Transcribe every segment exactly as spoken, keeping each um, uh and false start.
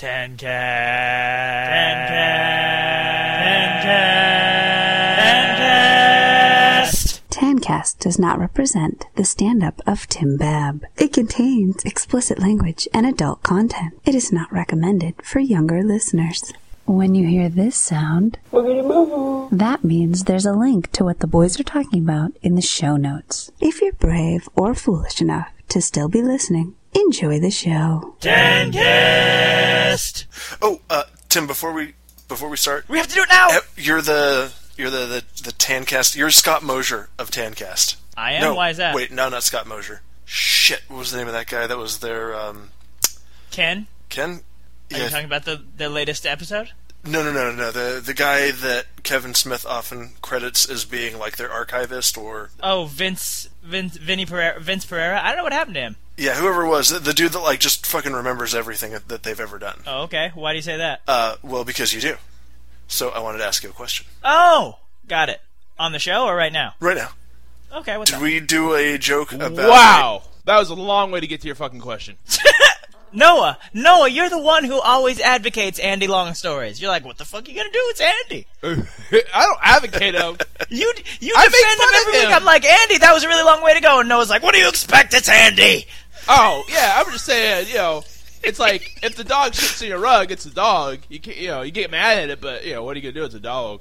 Ten cast. Ten cast. Ten cast. Tancast does not represent the stand-up of Tim Babb. It contains explicit language and adult content. It is not recommended for younger listeners. When you hear this sound, that means there's a link to what the boys are talking about in the show notes. If you're brave or foolish enough to still be listening, enjoy the show. Tancast. Oh, uh, Tim, before we before we start, We have to do it now. you're the you're the the, the Tancast. You're Scott Mosier of Tancast. I am. No, Why is that? Wait, no, not Scott Mosier. Shit, what was the name of that guy that was there? Um, Ken. Ken. Are you talking about the, the latest episode? No, no, no, no. The the guy that Kevin Smith often credits as being like their archivist or Oh, Vince, Vince, Vinny Pereira, Vince Pereira. I don't know what happened to him. yeah, whoever it was, the, the dude that like just fucking remembers everything that they've ever done. Oh, okay. Why do you say that? Uh, well, because you do. So I wanted to ask you a question. Oh, got it. On the show or right now? Right now, Okay, what's did up? we do a joke about? Wow, that was a long way to get to your fucking question. Noah, Noah, you're the one who always advocates Andy Long stories. You're like, what the fuck are you gonna do? It's Andy. I don't advocate him. You you I defend make him fun of every week. him. I'm like, Andy, that was a really long way to go. And Noah's like, what do you expect? It's Andy. Oh yeah, I'm just saying. You know, it's like if the dog shits in your rug, it's a dog. You can't, you know, you get mad at it, but you know, what are you gonna do? It's a dog.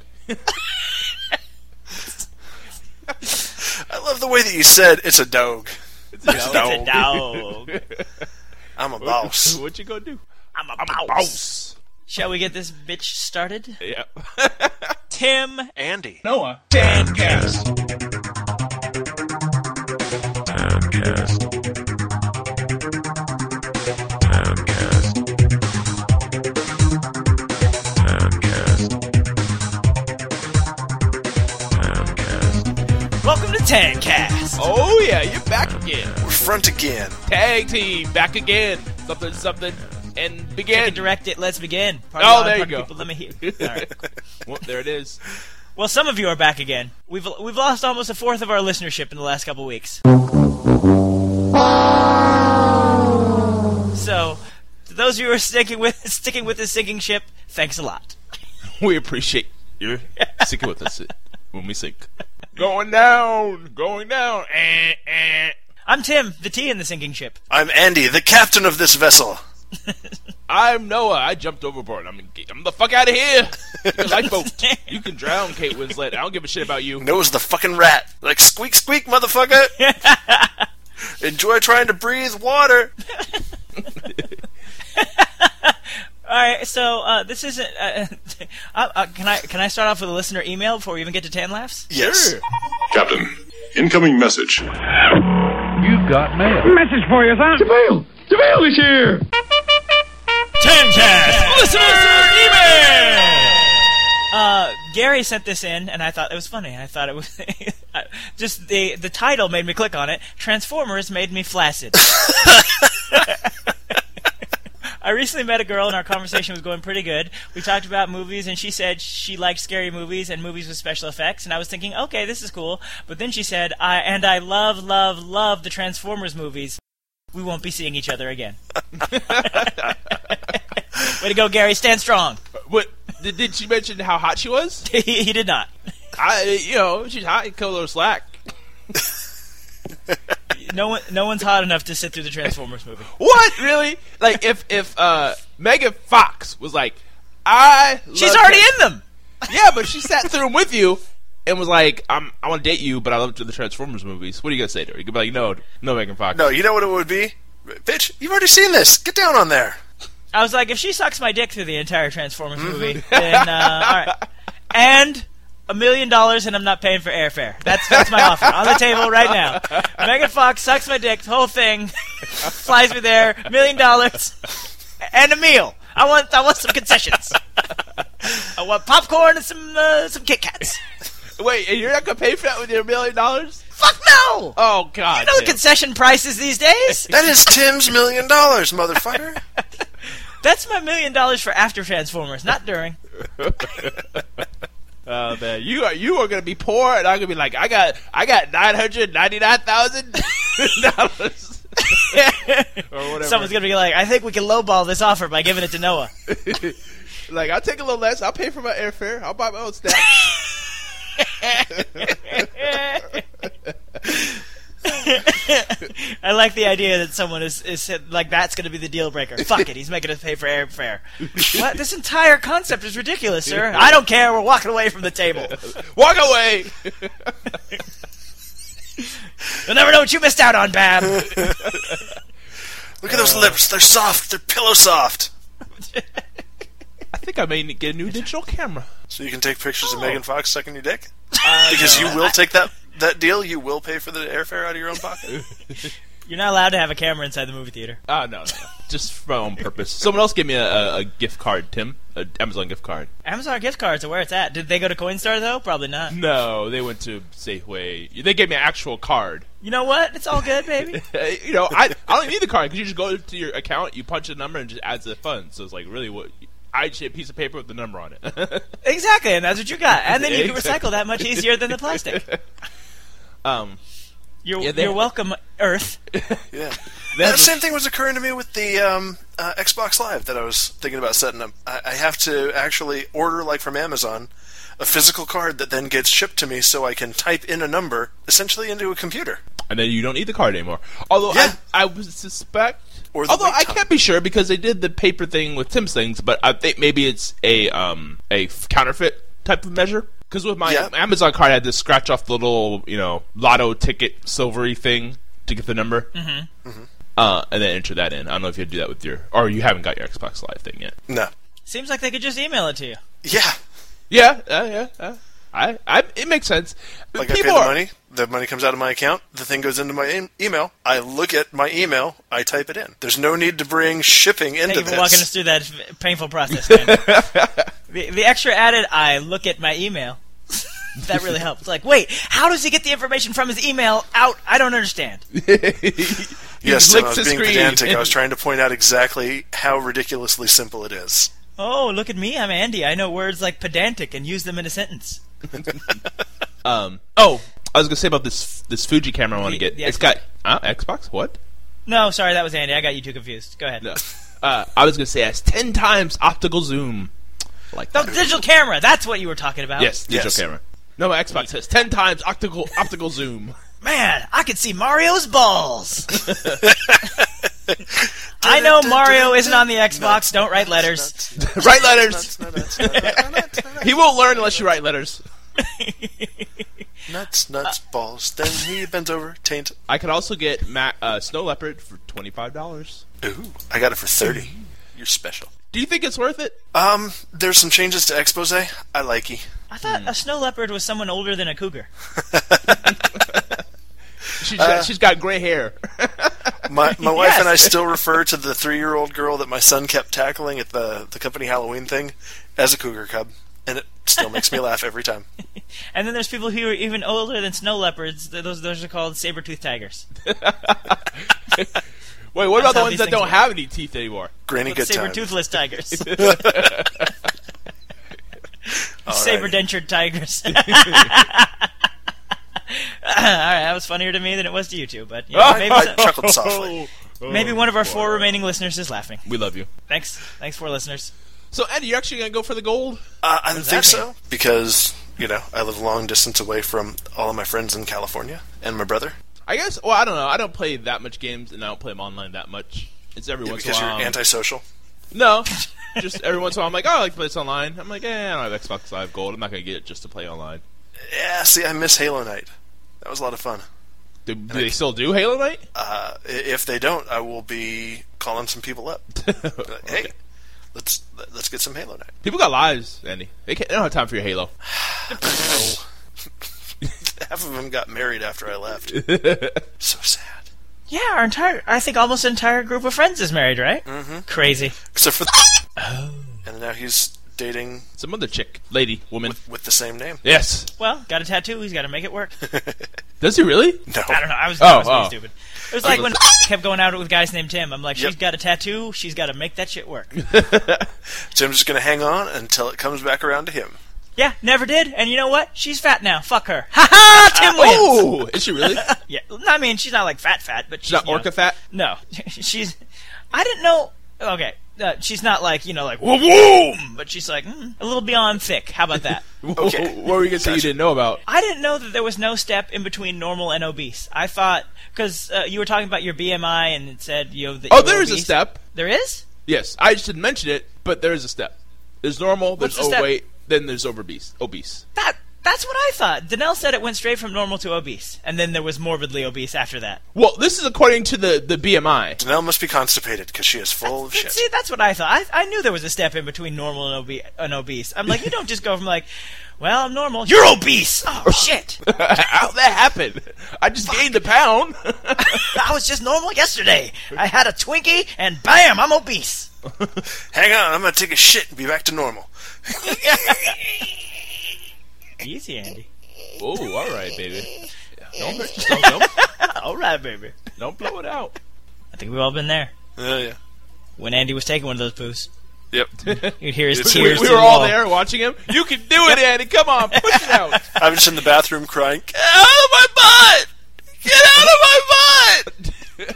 I love the way that you said it's a dog. It's a It's dog. It's a dog. I'm a boss. What you gonna do? I'm a I'm boss. a boss. Shall we get this bitch started? Yeah. Tim. Andy. Noah. Tancast. Welcome to Tancast. Oh yeah, you're back again. We're front again. Tag team, back again. Something, something, and You begin. can direct it. Let's begin. Party Oh, on, there you party go. People, let me hear. All right. Well, there it is. Well, some of you are back again. We've we've lost almost a fourth of our listenership in the last couple weeks. So, to those of you who are sticking with sticking with the sinking ship, thanks a lot. We appreciate you sticking with us when we sink. Going down, going down. Eh, eh. I'm Tim, the T in the sinking ship. I'm Andy, the captain of this vessel. I'm Noah. I jumped overboard. I'm I'm the fuck out of here. You can lifeboat. You can drown, Kate Winslet. I don't give a shit about you. Noah's the fucking rat. Like, squeak, squeak, motherfucker. Enjoy trying to breathe water. All right, so uh, this isn't. Uh, uh, uh, can I can I start off with a listener email before we even get to Tan Laughs? Yes. Sure. Captain, incoming message. You've got mail. Message for you, son. DeVale! DeVale is here! Tancast listener email. Uh, Gary sent this in, and I thought it was funny. I thought it was just the the title made me click on it. Transformers made me flaccid. I recently met a girl, and our conversation was going pretty good. We talked about movies, and she said she liked scary movies and movies with special effects. And I was thinking, okay, this is cool. But then she said, I and I love, love, love the Transformers movies. We won't be seeing each other again. Way to go, Gary. Stand strong. What did, did she mention how hot she was? he, he did not. I, you know, she's hot. You cut a little slack. No one, no one's hot enough to sit through the Transformers movie. What? Really? Like if if uh, Megan Fox was like, I. She's love already Trans- in them. Yeah, but she sat through them with you and was like, I'm, I want to date you, but I love the Transformers movies. What are you gonna say to her? You could be like, no, no, Megan Fox. No, you know what it would be? Bitch, you've already seen this. Get down on there. I was like, if she sucks my dick through the entire Transformers movie, then uh, all right. And a million dollars, and I'm not paying for airfare. That's that's my offer on the table right now. Megan Fox sucks my dick, the whole thing, flies me there, a million dollars, and a meal. I want I want some concessions. I want popcorn and some uh, some Kit Kats. Wait, and you're not gonna pay for that with your million dollars? Fuck no! Oh God! You know the Tim. concession prices these days. That is Tim's million dollars, motherfucker. That's my million dollars for after Transformers, not during. Oh man, you are you are gonna be poor, and I'm gonna be like, I got I got nine hundred ninety nine thousand dollars. or whatever. Someone's gonna be like, I think we can lowball this offer by giving it to Noah. Like, I'll take a little less. I'll pay for my airfare. I'll buy my own snacks. I like the idea that someone is, is like, that's going to be the deal breaker. Fuck it, he's making us pay for airfare. What? This entire concept is ridiculous, sir. I don't care. We're walking away from the table. Walk away. You'll never know what you missed out on, Bab. Look at those lips. They're soft. They're pillow soft. I think I may get a new digital camera. So you can take pictures Oh. of Megan Fox sucking your dick? Uh, Because no. you will take that, that deal? You will pay for the airfare out of your own pocket? You're not allowed to have a camera inside the movie theater. Ah, no, no, no. Just for my own purpose. Someone else gave me a, a, a gift card, Tim. An Amazon gift card. Amazon gift cards are where it's at. Did they go to Coinstar, though? Probably not. No, they went to Safeway. They gave me an actual card. You know what? It's all good, baby. You know, I I don't even need the card because you just go to your account, you punch a number, and it just adds the funds. So it's like really what I just get a piece of paper with the number on it. Exactly, and that's what you got. And then you can Exactly. recycle that much easier than the plastic. um, You're, Yeah, they- you're welcome, Earth. Yeah. They And have the same thing was occurring to me with the um, uh, Xbox Live that I was thinking about setting up. I, I have to actually order, like from Amazon, a physical card that then gets shipped to me so I can type in a number, essentially into a computer. and then you don't need the card anymore. Although Yeah. I, I would suspect, Or the although wait I time. can't be sure because they did the paper thing with Tim's things, but I think maybe it's a um a f- counterfeit type of measure. Because with my Yeah. Amazon card, I had to scratch off the little you know lotto ticket silvery thing to get the number, mm-hmm. Mm-hmm. Uh, and then enter that in. I don't know if you do that with your, or you haven't got your Xbox Live thing yet. No. Seems like they could just email it to you. Yeah. Yeah, uh, yeah, uh, I, I, it makes sense. Like I pay the are- money, the money comes out of my account, the thing goes into my e- email, I look at my email, I type it in. There's no need to bring shipping into Thank you for this. walking us through that f- painful process, man. the, the extra added, I look at my email. That really helps. Like, wait, how does he get the information from his email out? I don't understand. Yes, Tim, I licks was the being screen. pedantic. I was trying to point out exactly how ridiculously simple it is. Oh, look at me. I'm Andy. I know words like pedantic and use them in a sentence. Um. Oh, I was gonna say about this this Fuji camera I want to The- get. the It's Xbox. got uh, Xbox. What? No, sorry, that was Andy. I got you too confused. Go ahead. No. Uh, I was gonna say it has ten times optical zoom. Like The that. digital camera. That's what you were talking about. Yes, digital Yes. camera. No, my Xbox has ten times optical optical zoom. Man, I can see Mario's balls. I know Mario isn't on the Xbox. Don't write letters. Write letters. He won't learn unless you write letters. Nuts, nuts, balls. Then he bends over, taint. I could also get Ma- uh, Snow Leopard for twenty five dollars. Ooh, I got it for thirty. You're special. Do you think it's worth it? Um, there's some changes to Expose. I likey. I thought a snow leopard was someone older than a cougar. She's Uh, got, she's got gray hair. My my wife Yes. and I still refer to the three year old girl that my son kept tackling at the the company Halloween thing as a cougar cub, and it still makes me laugh every time. And then there's people who are even older than snow leopards. Th- Those those are called saber-toothed tigers. Wait, what That's about the how ones these that things don't work. have any teeth anymore? Granny good time. Saber-toothless tigers. All Saber-dentured tigers. All right, that was funnier to me than it was to you two, but you know, maybe, I some- chuckled softly. maybe one of our four remaining listeners is laughing. We love you. Thanks, thanks for listeners. So, Eddie, you're actually gonna go for the gold? Uh, I don't does think that so because you know I live a long distance away from all of my friends in California and my brother. I guess. Well, I don't know. I don't play that much games, and I don't play them online that much. It's every Yeah, once because in a you're while. antisocial. No, just every once in a while. I'm like, oh, I like to play this online. I'm like, eh, I don't have Xbox Live Gold. I'm not gonna get it just to play online. Yeah, see, I miss Halo Night. That was a lot of fun. Do, do they still do Halo Night? Uh, i- if they don't, I will be calling some people up. Like, hey, let's let's get some Halo Night. People got lives, Andy. They, can't, they don't have time for your Halo. Half of them got married after I left. So sad. Yeah, our entire, I think almost entire group of friends is married, right? Mm-hmm. Crazy. Except for oh. And now he's dating Some other chick, lady, woman. with, with the same name. Yes. Well, got a tattoo. He's got to make it work. Does he really? No. I don't know. I was, Oh, I was being oh. stupid. It was like when kept going out with guys named Tim. I'm like, Yep. she's got a tattoo. She's got to make that shit work. So I'm just going to hang on until it comes back around to him. Yeah, never did. And you know what? She's fat now. Fuck her. Ha ha! Tim wins. Oh, is she really? Yeah, I mean, she's not like fat fat, but she's, She's not you know, orca fat? No, she's. I didn't know. Okay, uh, she's not like you know like whoom whoom, but she's like mm, a little beyond thick. How about that? Okay. What were you gonna say you didn't know about? I didn't know that there was no step in between normal and obese. I thought because uh, you were talking about your B M I and it said you know that Oh, you were there is a obese. step. There is. Yes, I just didn't mention it, but there is a step. There's normal, What's there's the step? overweight, then there's obese. Obese. That that's what I thought. Danelle said it went straight from normal to obese, and then there was morbidly obese after that. Well, this is according to the, the B M I. Danelle must be constipated because she is full of But shit. see, that's what I thought. I, I knew there was a step in between normal and, obe- and obese. I'm like, you don't just go from like, well, I'm normal. You're obese. Oh shit! How'd that happen? I just gained a pound. I was just normal yesterday. I had a Twinkie, and bam, I'm obese. Hang on, I'm going to take a shit and be back to normal. Easy, Andy. Oh, all right, baby. Don't hurt yourself. Don't, All right, baby. don't blow it out. I think we've all been there. Oh, yeah. When Andy was taking one of those poos, Yep. you'd hear his It's- We, tears. we to were the all wall. there watching him. You can do it, Andy. Come on, push it out. I'm just in the bathroom crying, get out of my butt! Get out of my butt!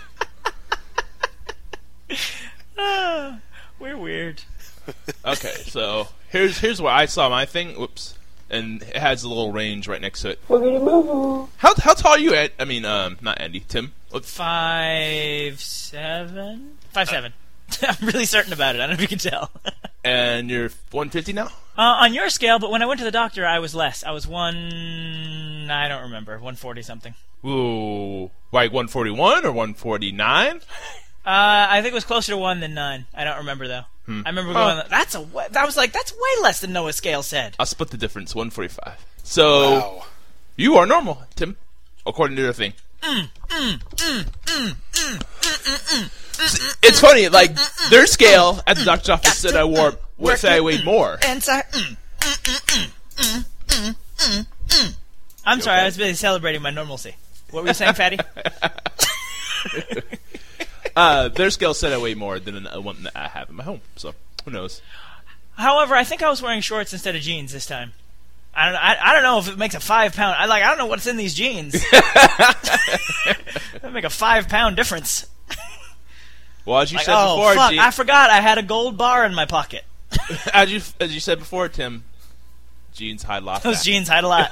Ah, we're weird. Okay, so here's here's where I saw my thing. Whoops. And it has a little range right next to it. How how tall are you, Ed? I mean, um, not Andy, Tim. Whoops. Five seven. Five seven. I'm really certain about it. I don't know if you can tell. And you're one fifty now? Uh, on your scale, but when I went to the doctor, I was less. I was one. I don't remember. One forty something. Ooh, like one forty-one or one forty-nine? Uh, I think it was closer to one than nine. I don't remember though. I remember Huh. going. That's a. wa- That was like that's way less than Noah's scale said. I'll split the difference, one forty-five. So Wow. you are normal, Tim, according to their thing. It's funny, like their scale at the doctor's office said I wore what said I weighed more. And sorry. Mm, mm, mm, mm, mm, mm, mm. I'm sorry. okay? I was busy celebrating my normalcy. What were you saying, Fatty? Uh, their scale said I weigh more than the one that I have in my home. So who knows? However, I think I was wearing shorts instead of jeans this time. I don't know. I, I don't know if it makes a five pound. I like. I don't know what's in these jeans. That make a five pound difference. Well, as you Like, said oh before, fuck! G- I forgot I had a gold bar in my pocket. as you as you said before, Tim, jeans hide lost. Those jeans hide a lot.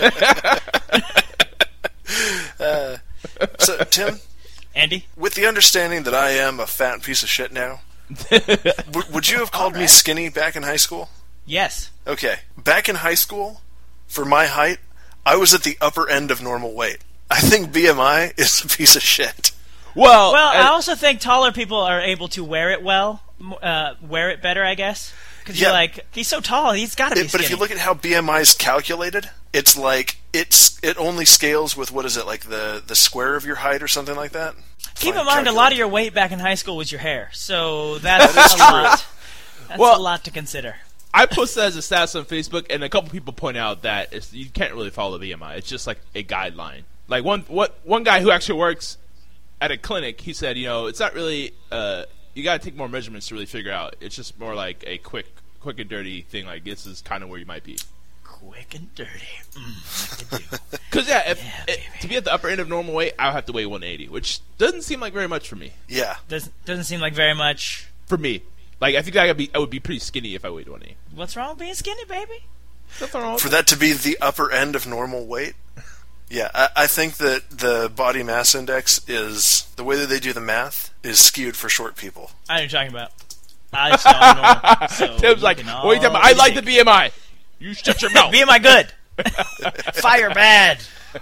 So, Tim, Andy, with the understanding that I am a fat piece of shit now, w- would you have called me skinny back in high school? yes. Okay. Back in high school, for my height, I was at the upper end of normal weight. I think B M I is a piece of shit. Well, Well, and- I also think taller people are able to wear it well, m- uh, wear it better, I guess. Because Yeah. you're like, he's so tall, he's got to be It, but skinny. if you look at how B M I is calculated, it's like it's it only scales with what is it like the the square of your height or something like that. Keep Fine, in mind, a lot of calculate. your weight back in high school was your hair, so that's That is a true. lot. That's Well- a lot to consider. I posted that as a stats on Facebook, and a couple people point out that it's, you can't really follow the B M I. It's just like a guideline. Like one what one guy who actually works at a clinic, he said, you know, it's not really. Uh, you got to take more measurements to really figure out. It's just more like a quick, quick and dirty thing. Like this is kind of where you might be. Quick and dirty. Mm, like to do. Because yeah, if, Yeah, it, to be at the upper end of normal weight, I would have to weigh one eighty, which doesn't seem like very much for me. Yeah. Doesn't doesn't seem like very much. For me, like I think I would be, I would be pretty skinny if I weighed one eighty. What's wrong with being skinny, baby? Nothing wrong with For that. that to be the upper end of normal weight. Yeah, I, I think that the body mass index is the way that they do the math is skewed for short people. I know what you're talking about. I just know I'm normal, so Tim's you like, can what are you talking all about? I like the think. B M I. You shut your mouth. B M I good. Fire bad.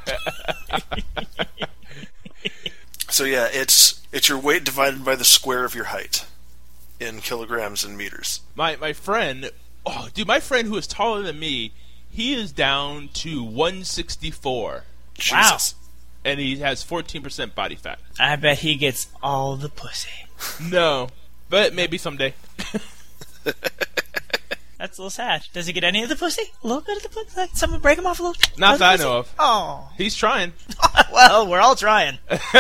So yeah, it's it's your weight divided by the square of your height in kilograms and meters. My my friend, oh dude, my friend who is taller than me, he is down to one sixty-four, Jesus. and he has fourteen percent body fat. I bet he gets all the pussy. No, but maybe someday. That's a little sad. Does he get any of the pussy? A little bit of the pussy? Like someone break him off a little? Not of that I the know pussy? of. Oh. He's trying. Well, we're all trying.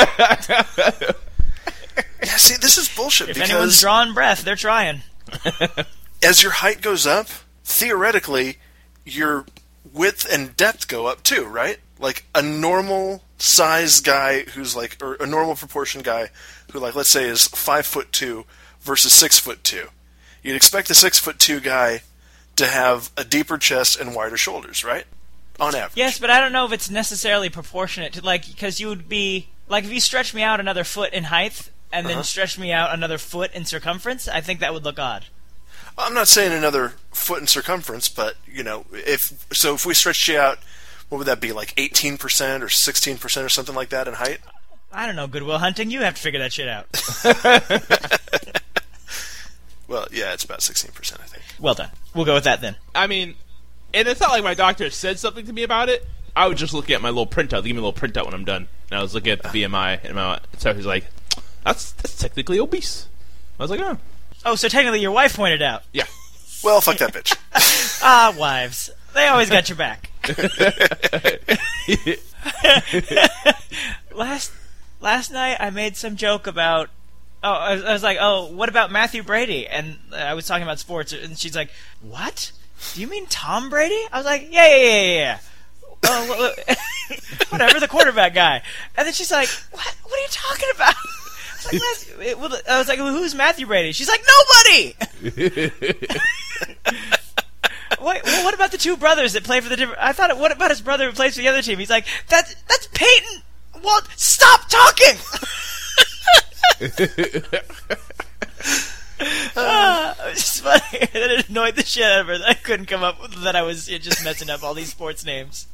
Yeah, see, this is bullshit If anyone's because drawing breath, they're trying. as your height goes up, theoretically, your width and depth go up too, right? Like a normal size guy who's like, or a normal proportion guy who, like, let's say is five foot two versus six foot two. You'd expect a six foot two guy to have a deeper chest and wider shoulders, right? On average. Yes, but I don't know if it's necessarily proportionate to, like, because you would be, like, if you stretch me out another foot in height and then Uh-huh. stretch me out another foot in circumference, I think that would look odd. I'm not saying another foot in circumference, but, you know, if so if we stretched you out, what would that be, like eighteen percent or sixteen percent or something like that in height? I don't know, Goodwill Hunting. You have to figure that shit out. Well, yeah, it's about sixteen percent, I think. Well done. We'll go with that then. I mean, and it's not like my doctor said something to me about it. I would just look at my little printout. They give me a little printout when I'm done. And I was looking at the B M I, and my, so he's like, that's, that's technically obese. I was like, oh. Oh, so technically your wife pointed out. Yeah. Well, fuck that bitch. Ah, wives. They always got your back. last last night I made some joke about oh I was, I was like oh what about Matthew Brady, and I was talking about sports, and she's like, what, do you mean Tom Brady? I was like, yeah yeah yeah yeah, yeah. Oh, whatever, the quarterback guy. And then she's like, what what are you talking about? I was like, Matthew, it, well, I was like, well, who's Matthew Brady? She's like, nobody. Wait, well, what about the two brothers that play for the different... I thought, it, what about his brother who plays for the other team? He's like, that's, that's Peyton! Walt, stop talking! uh, it was just funny. That it annoyed the shit out of her that I couldn't come up with, that I was just messing up all these sports names.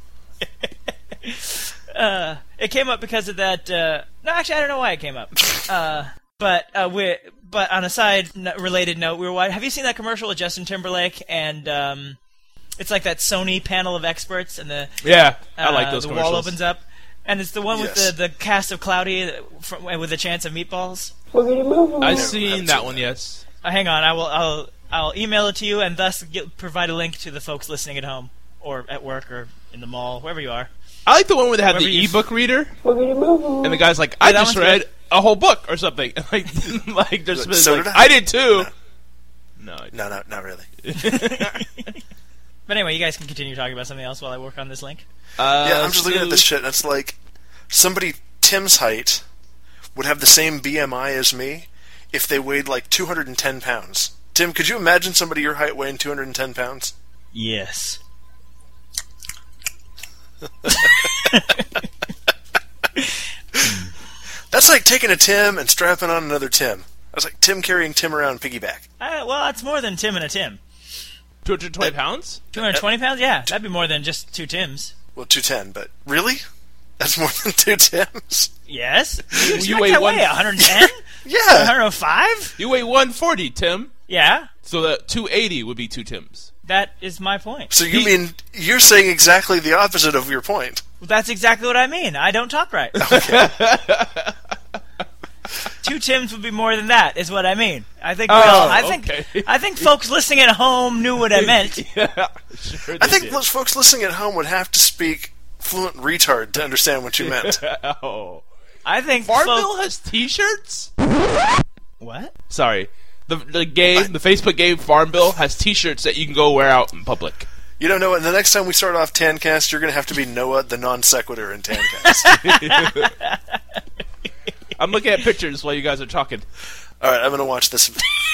uh, it came up because of that... Uh, no, actually, I don't know why it came up. Uh, but uh, we But on a side n- related note, we were watching, have you seen that commercial with Justin Timberlake? And um, it's like that Sony panel of experts, and the Yeah, I uh, like those the commercials. wall opens up, and it's the one with Yes. the, the cast of Cloudy from, with a chance of meatballs. I've Yeah, seen haven't that seen one, that. yes. Uh, hang on, I will I'll I'll email it to you, and thus get, provide a link to the folks listening at home or at work or in the mall, wherever you are. I like the one where they have Wherever the you- ebook reader, and the guy's like, I Yeah, that just one's read good. a whole book or something. like, like there's been So like, did I. I. did too. No, I- No, no, not really. But anyway, you guys can continue talking about something else while I work on this link. Uh, Yeah, I'm just looking at so- this shit, and it's like somebody Tim's height would have the same B M I as me if they weighed like two hundred ten pounds. Tim, could you imagine somebody your height weighing two hundred ten pounds? Yes. That's like taking a Tim and strapping on another Tim. That's like Tim carrying Tim around piggyback. Uh, well, that's more than Tim and a Tim. two hundred twenty pounds? two hundred twenty pounds? Yeah, that'd be more than just two Tims. Well, two ten, but really? That's more than two Tims? Yes? You, You expect weigh that one- weigh one hundred ten? Yeah. one hundred five? You weigh one forty, Tim. Yeah, So that two eighty would be two Tims. that is my point. So you mean you're saying exactly the opposite of your point? That's exactly what I mean. I don't talk right. Two Tims would be more than that, is what I mean. I think. we Oh, all, I think. okay. I think folks listening at home knew what I meant. Yeah, sure I they think did. most folks listening at home would have to speak fluent retard to understand what you meant. oh. I think. Farmville folk- has T-shirts? What? Sorry. The the game, the Facebook game Farmville has T-shirts that you can go wear out in public. You don't know what? The next time we start off Tancast, you're going to have to be Noah, the non sequitur in Tancast. I'm looking at pictures while you guys are talking. All right, I'm going to watch this.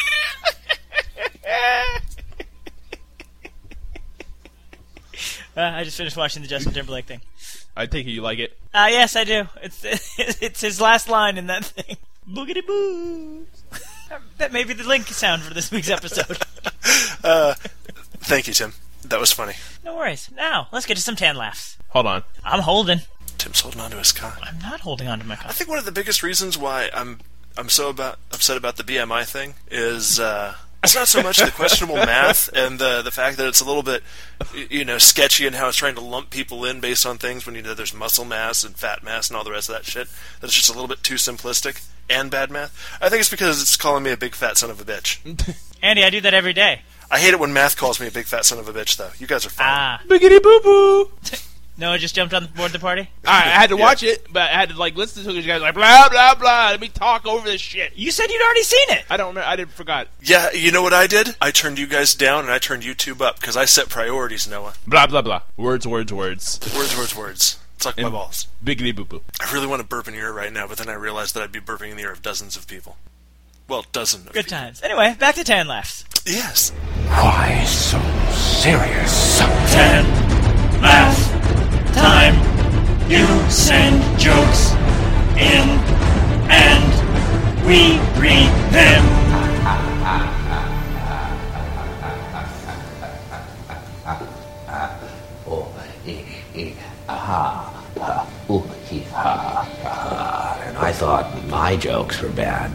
Uh, I just finished watching the Justin Timberlake thing. I take it you like it. Uh, yes, I do. It's it's his last line in that thing. Boogity boo. That may be the link sound for this week's episode. Thank you, Tim. That was funny. No worries. Now, let's get to some tan laughs. Hold on. I'm holding. Tim's holding on to his cock. I'm not holding on to my I cock. think one of the biggest reasons why I'm I'm so about upset about the B M I thing is uh, it's not so much the questionable math and the the fact that it's a little bit y- you know sketchy in how it's trying to lump people in based on things when you know there's muscle mass and fat mass and all the rest of that shit. That it's just a little bit too simplistic and bad math. I think it's because it's calling me a big fat son of a bitch. Andy, I do that every day. I hate it when math calls me a big fat son of a bitch, though. You guys are fine. Ah. Biggity boo boo. Noah just jumped on board the party? I, I had to watch it, but I had to like listen to it because you guys were like blah blah blah. Let me talk over this shit. You said you'd already seen it. I don't remember. I didn't forgot. Yeah, you know what I did? I turned you guys down and I turned YouTube up because I set priorities, Noah. Blah blah blah. Words, words, words. Words, words, words. Suck my balls. Biggity boo boo. I really want to burp in your ear right now, but then I realized that I'd be burping in the ear of dozens of people. Well, dozen of Good people. times. Anyway, back to Tan Laughs. Yes. Why so serious? Tan Laugh Time. You send jokes in and we read them. Oh, eh, eh, aha, ha, ooh, hee, ha, ha. And I thought my jokes were bad.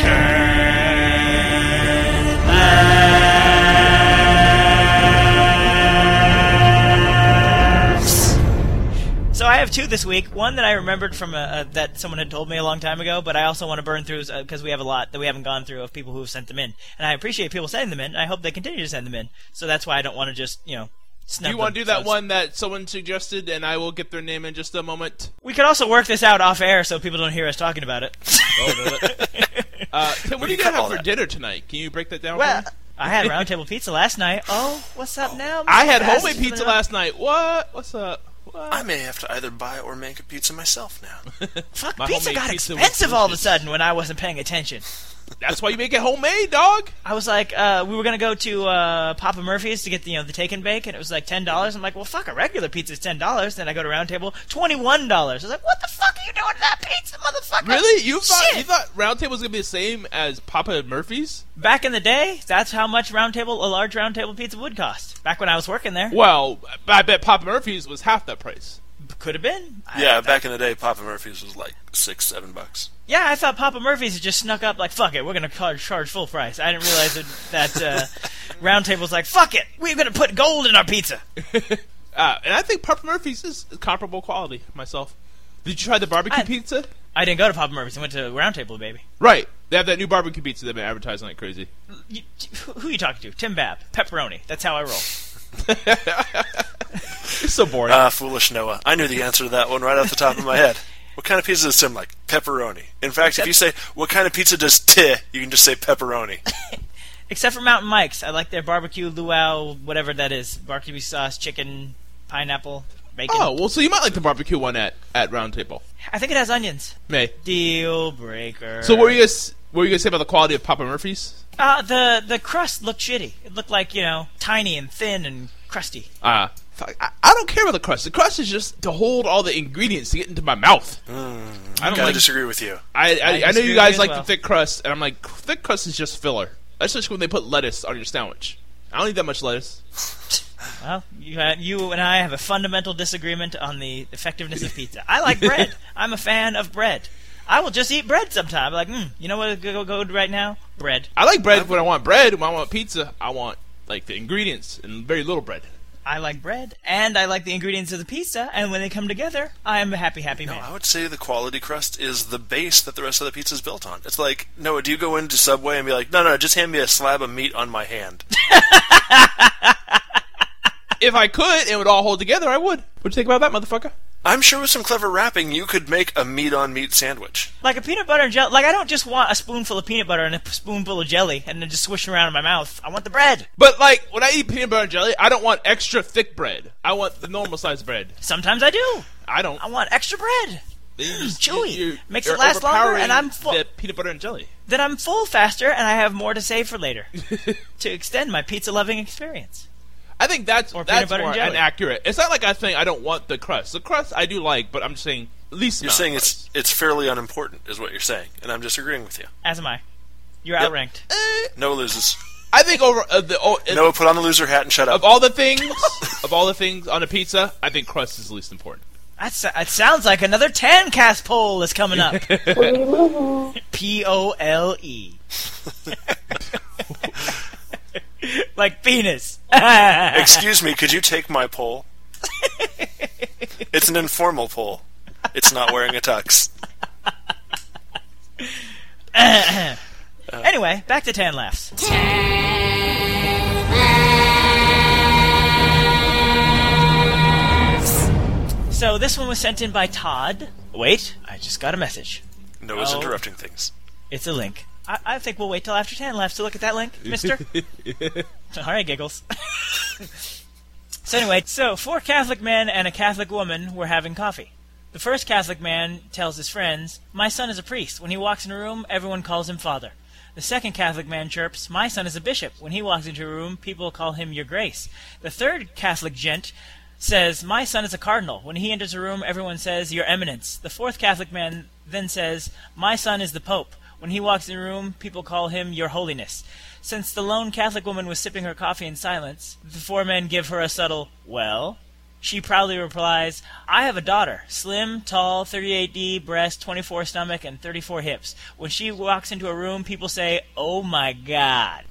So I have two this week. One that I remembered from a, a, that someone had told me a long time ago, but I also want to burn through because uh, we have a lot that we haven't gone through of people who have sent them in, and I appreciate people sending them in. And I hope they continue to send them in. So that's why I don't want to just you know. Do you want to do that one that someone suggested, and I will get their name in just a moment? We could also work this out off air so people don't hear us talking about it. uh, Tim, what are you gonna have for that? dinner tonight? Can you break that down? Well, for me? I had round table pizza last night. Oh, what's up now? I had homemade pizza last night. What? What's up? What? I may have to either buy or make a pizza myself now. Fuck, My pizza got pizza expensive all of a sudden when I wasn't paying attention. That's why you make it homemade, dog. I was like, uh, we were gonna go to uh, Papa Murphy's to get the, you know, the take and bake, and it was like ten dollars. I'm like, well, fuck, a regular pizza is ten dollars. Then I go to Round Table, twenty-one dollars. I was like, what the fuck are you doing to that pizza, motherfucker? Really? You thought Shit. you thought Round Table was gonna be the same as Papa Murphy's? Back in the day, that's how much Round Table, a large Round Table pizza would cost. Back when I was working there, Well, I bet Papa Murphy's was half that price. could have been. Yeah, I, back in the day, Papa Murphy's was like six, seven bucks. Yeah, I thought Papa Murphy's had just snuck up like, fuck it, we're going to charge, charge full price. I didn't realize that, that uh, Round Table's like, fuck it, we're going to put gold in our pizza. uh, and I think Papa Murphy's is comparable quality, myself. Did you try the barbecue I, pizza? I didn't go to Papa Murphy's, I went to Round Table, baby. Right. They have that new barbecue pizza they've been advertising like crazy. You, who are you talking to? Tim Babb. Pepperoni. That's how I roll. It's so boring. Ah, foolish Noah. I knew the answer to that one right off the top of my head. What kind of pizza does Tim like? Pepperoni. In fact, Except if you say, what kind of pizza does T, you can just say pepperoni. Except for Mountain Mike's. I like their barbecue, luau, whatever that is. Barbecue sauce, chicken, pineapple, bacon. Oh, well, so you might like the barbecue one at, at Round Table. I think it has onions. May. Deal breaker. So what were you guys, what were you going to say about the quality of Papa Murphy's? Uh, the, the crust looked shitty. It looked like, you know, tiny and thin and crusty. Uh, I, I don't care about the crust. The crust is just to hold all the ingredients to get into my mouth. Mm, I don't gotta like, disagree with you. I, I, I I know you disagree guys as like well. the thick crust, and I'm like, thick crust is just filler. That's just when they put lettuce on your sandwich. I don't need that much lettuce. Well, you, uh, you and I have a fundamental disagreement on the effectiveness of pizza. I like bread. I'm a fan of bread. I will just eat bread sometime. Like, mm, you know what would go good right now? Bread. I like bread when I want bread. When I want pizza, I want like the ingredients and very little bread. I like bread, and I like the ingredients of the pizza, and when they come together, I am a happy, happy No, man. I would say the quality crust is the base that the rest of the pizza is built on. It's like, Noah, do you go into Subway and be like, no, no, just hand me a slab of meat on my hand? If I could, it would all hold together, I would. What'd you think about that, motherfucker? I'm sure with some clever wrapping, you could make a meat-on-meat sandwich. Like a peanut butter and jelly. Like, I don't just want a spoonful of peanut butter and a spoonful of jelly, and then just swish it around in my mouth. I want the bread. But, like, when I eat peanut butter and jelly, I don't want extra thick bread. I want the normal size bread. Sometimes I do. I don't. I want extra bread. You're just- Chewy. you're- Makes you're it last longer, overpowering and I'm full. the peanut butter and jelly. Then I'm full faster, and I have more to save for later. To extend my pizza-loving experience. I think that's Or peanut that's butter more and jelly. inaccurate. It's not like I think I don't want the crust. The crust I do like, but I'm just saying least You're amount saying of it's crust. it's fairly unimportant, is what you're saying, and I'm disagreeing with you. As am I. You're Yep. outranked. Eh, Noah loses. I think over uh, the oh, it- Noah, put on the loser hat and shut of up. all the things of all the things on a pizza, I think crust is the least important. That's, it sounds like another Tancast poll is coming up. P O L E. Like penis. Excuse me, could you take my poll? It's an informal poll. It's not wearing a tux. Anyway, back to Tan Laughs. this one was sent in by Todd. Wait, I just got a message. Noah's Oh. interrupting things. It's a link. I, I think we'll wait till after ten laughs to look at that link, mister. All right, giggles. So anyway, so four Catholic men and a Catholic woman were having coffee. The first Catholic man tells his friends, "My son is a priest. When he walks in a room, everyone calls him father." The second Catholic man chirps, "My son is a bishop. When he walks into a room, people call him your grace." The third Catholic gent says, "My son is a cardinal. When he enters a room, everyone says, your eminence." The fourth Catholic man then says, "My son is the pope. When he walks in a room, people call him your holiness." Since the lone Catholic woman was sipping her coffee in silence, the four men give her a subtle, "Well?" She proudly replies, "I have a daughter, slim, tall, thirty-eight D, breast, twenty-four stomach, and thirty-four hips. When she walks into a room, people say, 'Oh my God.'"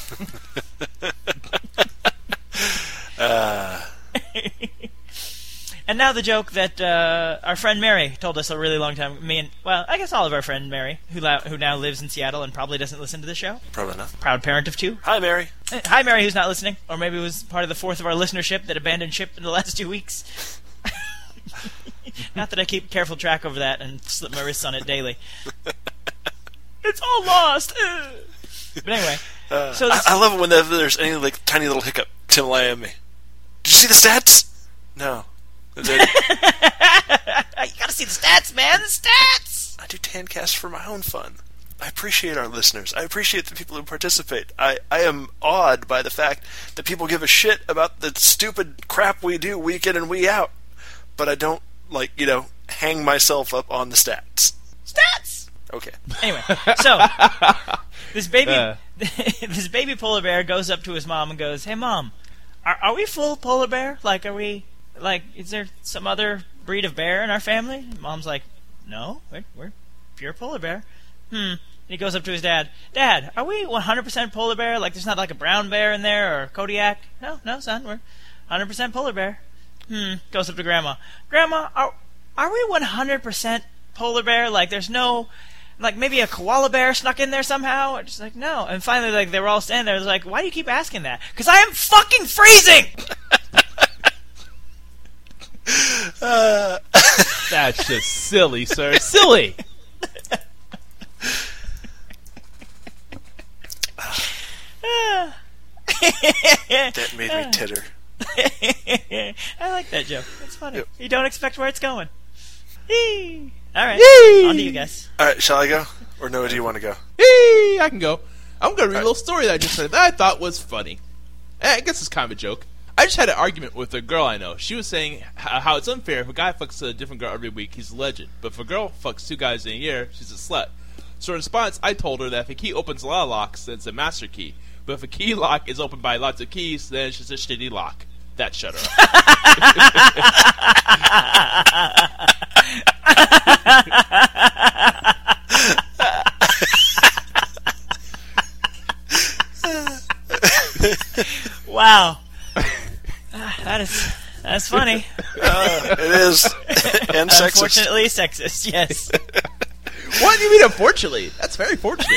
uh. And now the joke that uh, our friend Mary told us a really long time. Me and, well, I guess all of our friend Mary, who la- who now lives in Seattle and probably doesn't listen to the show. Probably not. Proud parent of two. Hi, Mary. Eh, Hi, Mary, who's not listening. Or maybe was part of the fourth of our listenership that abandoned ship in the last two weeks. Not that I keep careful track over that and slip my wrists on it daily. It's all lost. Ugh. But anyway. Uh, so I, this, I love it whenever there's any like tiny little hiccup. Tim Lamb me. Did you see the stats? No. you gotta see the stats, man. The stats. I do Tancast for my own fun. I appreciate our listeners. I appreciate the people who participate. I, I am awed by the fact that people give a shit about the stupid crap we do week in and week out. But I don't, like, you know, hang myself up on the stats. Stats. Okay. Anyway, so this baby, Uh. this baby polar bear goes up to his mom and goes, "Hey, Mom, are, are we full polar bear? Like, are we, like, is there some other breed of bear in our family?" Mom's like, "No, we're, we're pure polar bear." Hmm. And he goes up to his dad. "Dad, are we one hundred percent polar bear? Like, there's not like a brown bear in there or Kodiak?" "No, no, son, we're one hundred percent polar bear." Hmm. Goes up to Grandma. "Grandma, are are we one hundred percent polar bear? Like, there's no, like, maybe a koala bear snuck in there somehow?" Just like, "No." And finally, like, they were all standing there. It was like, "Why do you keep asking that?" "Because I am fucking freezing!" Uh, That's just silly, sir. Silly. that made me titter. I like that joke. It's funny. Yep. You don't expect where it's going. Yee. All right. Yee. On to you guys. All right, shall I go? Or Noah, do you want to go? Hey, I can go. I'm going to read a little story that I just read that I thought was funny. Eh, I guess it's kind of a joke. I just had an argument with a girl I know. She was saying h- how it's unfair if a guy fucks a different girl every week, he's a legend. But if a girl fucks two guys in a year, she's a slut. So in response, I told her that if a key opens a lot of locks, then it's a master key. But if a key lock is opened by lots of keys, then it's just a shitty lock. That shut her up. Wow. Ah, that is that's funny. Uh, it is. And sexist. Unfortunately, sexist. Yes. What do you mean, unfortunately? That's very fortunate.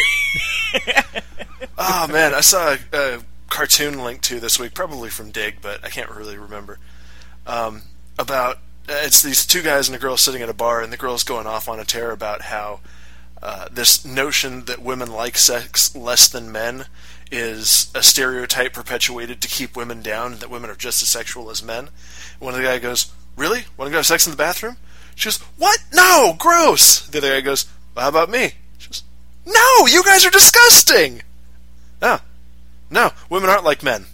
Oh, man, I saw a, a cartoon link to this week, probably from Dig, but I can't really remember, um, about, uh, it's these two guys and a girl sitting at a bar, and the girl's going off on a tear about how uh, this notion that women like sex less than men is a stereotype perpetuated to keep women down, and that women are just as sexual as men. One of the guy goes, "Really? Want to go have sex in the bathroom?" She goes, "What? No! Gross!" The other guy goes, "Well, how about me?" She goes, "No! You guys are disgusting!" No. No, women aren't like men.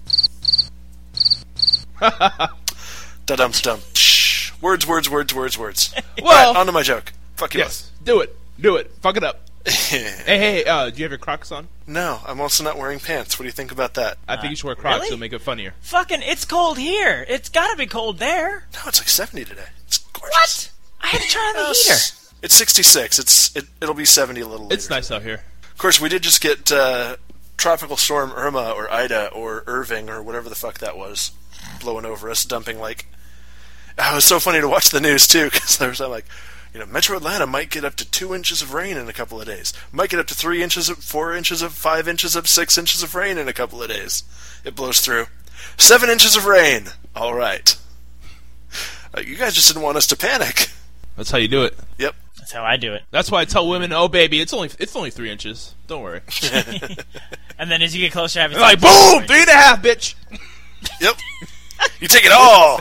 Da-dum-dum. Shh. Words, words, words, words, words. Well, right, on to my joke. Fuck you yes, do it. Do it. Fuck it up. both. Hey, hey, uh, do you have your Crocs on? No, I'm also not wearing pants. What do you think about that? I think you should wear Crocs. really? It'll make it funnier. Fucking, it's cold here. It's gotta be cold there. No, it's like seventy today. It's gorgeous. What? I had to turn on the Uh, heater. s- It's sixty-six. It's it, it'll be seventy a little later. It's nice out here. Of course, we did just get uh, Tropical Storm Irma or Ida or Irving or whatever the fuck that was blowing over us, dumping like... Oh, it was so funny to watch the news, too, because there was like, you know, Metro Atlanta might get up to two inches of rain in a couple of days. Might get up to three inches of, four inches of, five inches of, six inches of rain in a couple of days. It blows through. Seven inches of rain! All right. Uh, you guys just didn't want us to panic. That's how you do it. Yep. That's how I do it. That's why I tell women, "Oh, baby, it's only it's only three inches. Don't worry." And then as you get closer, have it They're like, boom, three and a half, bitch. Yep. You take it all.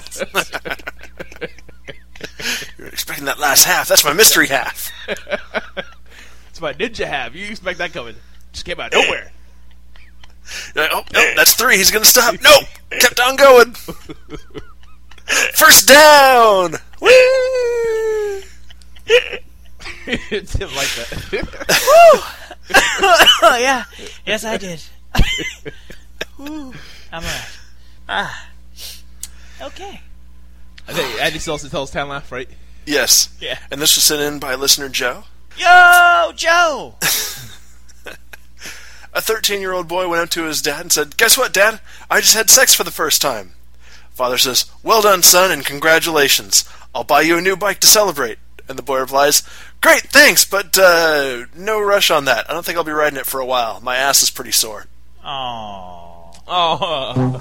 You're expecting that last half. That's my mystery half. It's my ninja half. You expect that coming? Just came out of nowhere. Like, oh, no, that's three. He's going to stop. Nope. Kept on going. First down. Woo! Tim like that. Oh, yeah. Yes, I did. Woo. I'm alright. Ah. Okay. I think Andy still has to tell his town laugh, right? Yes. Yeah. And this was sent in by listener Joe. Yo, Joe! A thirteen-year-old boy went up to his dad and said, "Guess what, Dad? I just had sex for the first time." Father says, "Well done, son, and congratulations. I'll buy you a new bike to celebrate." And the boy replies, "Great, thanks, but uh, no rush on that. I don't think I'll be riding it for a while. My ass is pretty sore." Oh. Oh.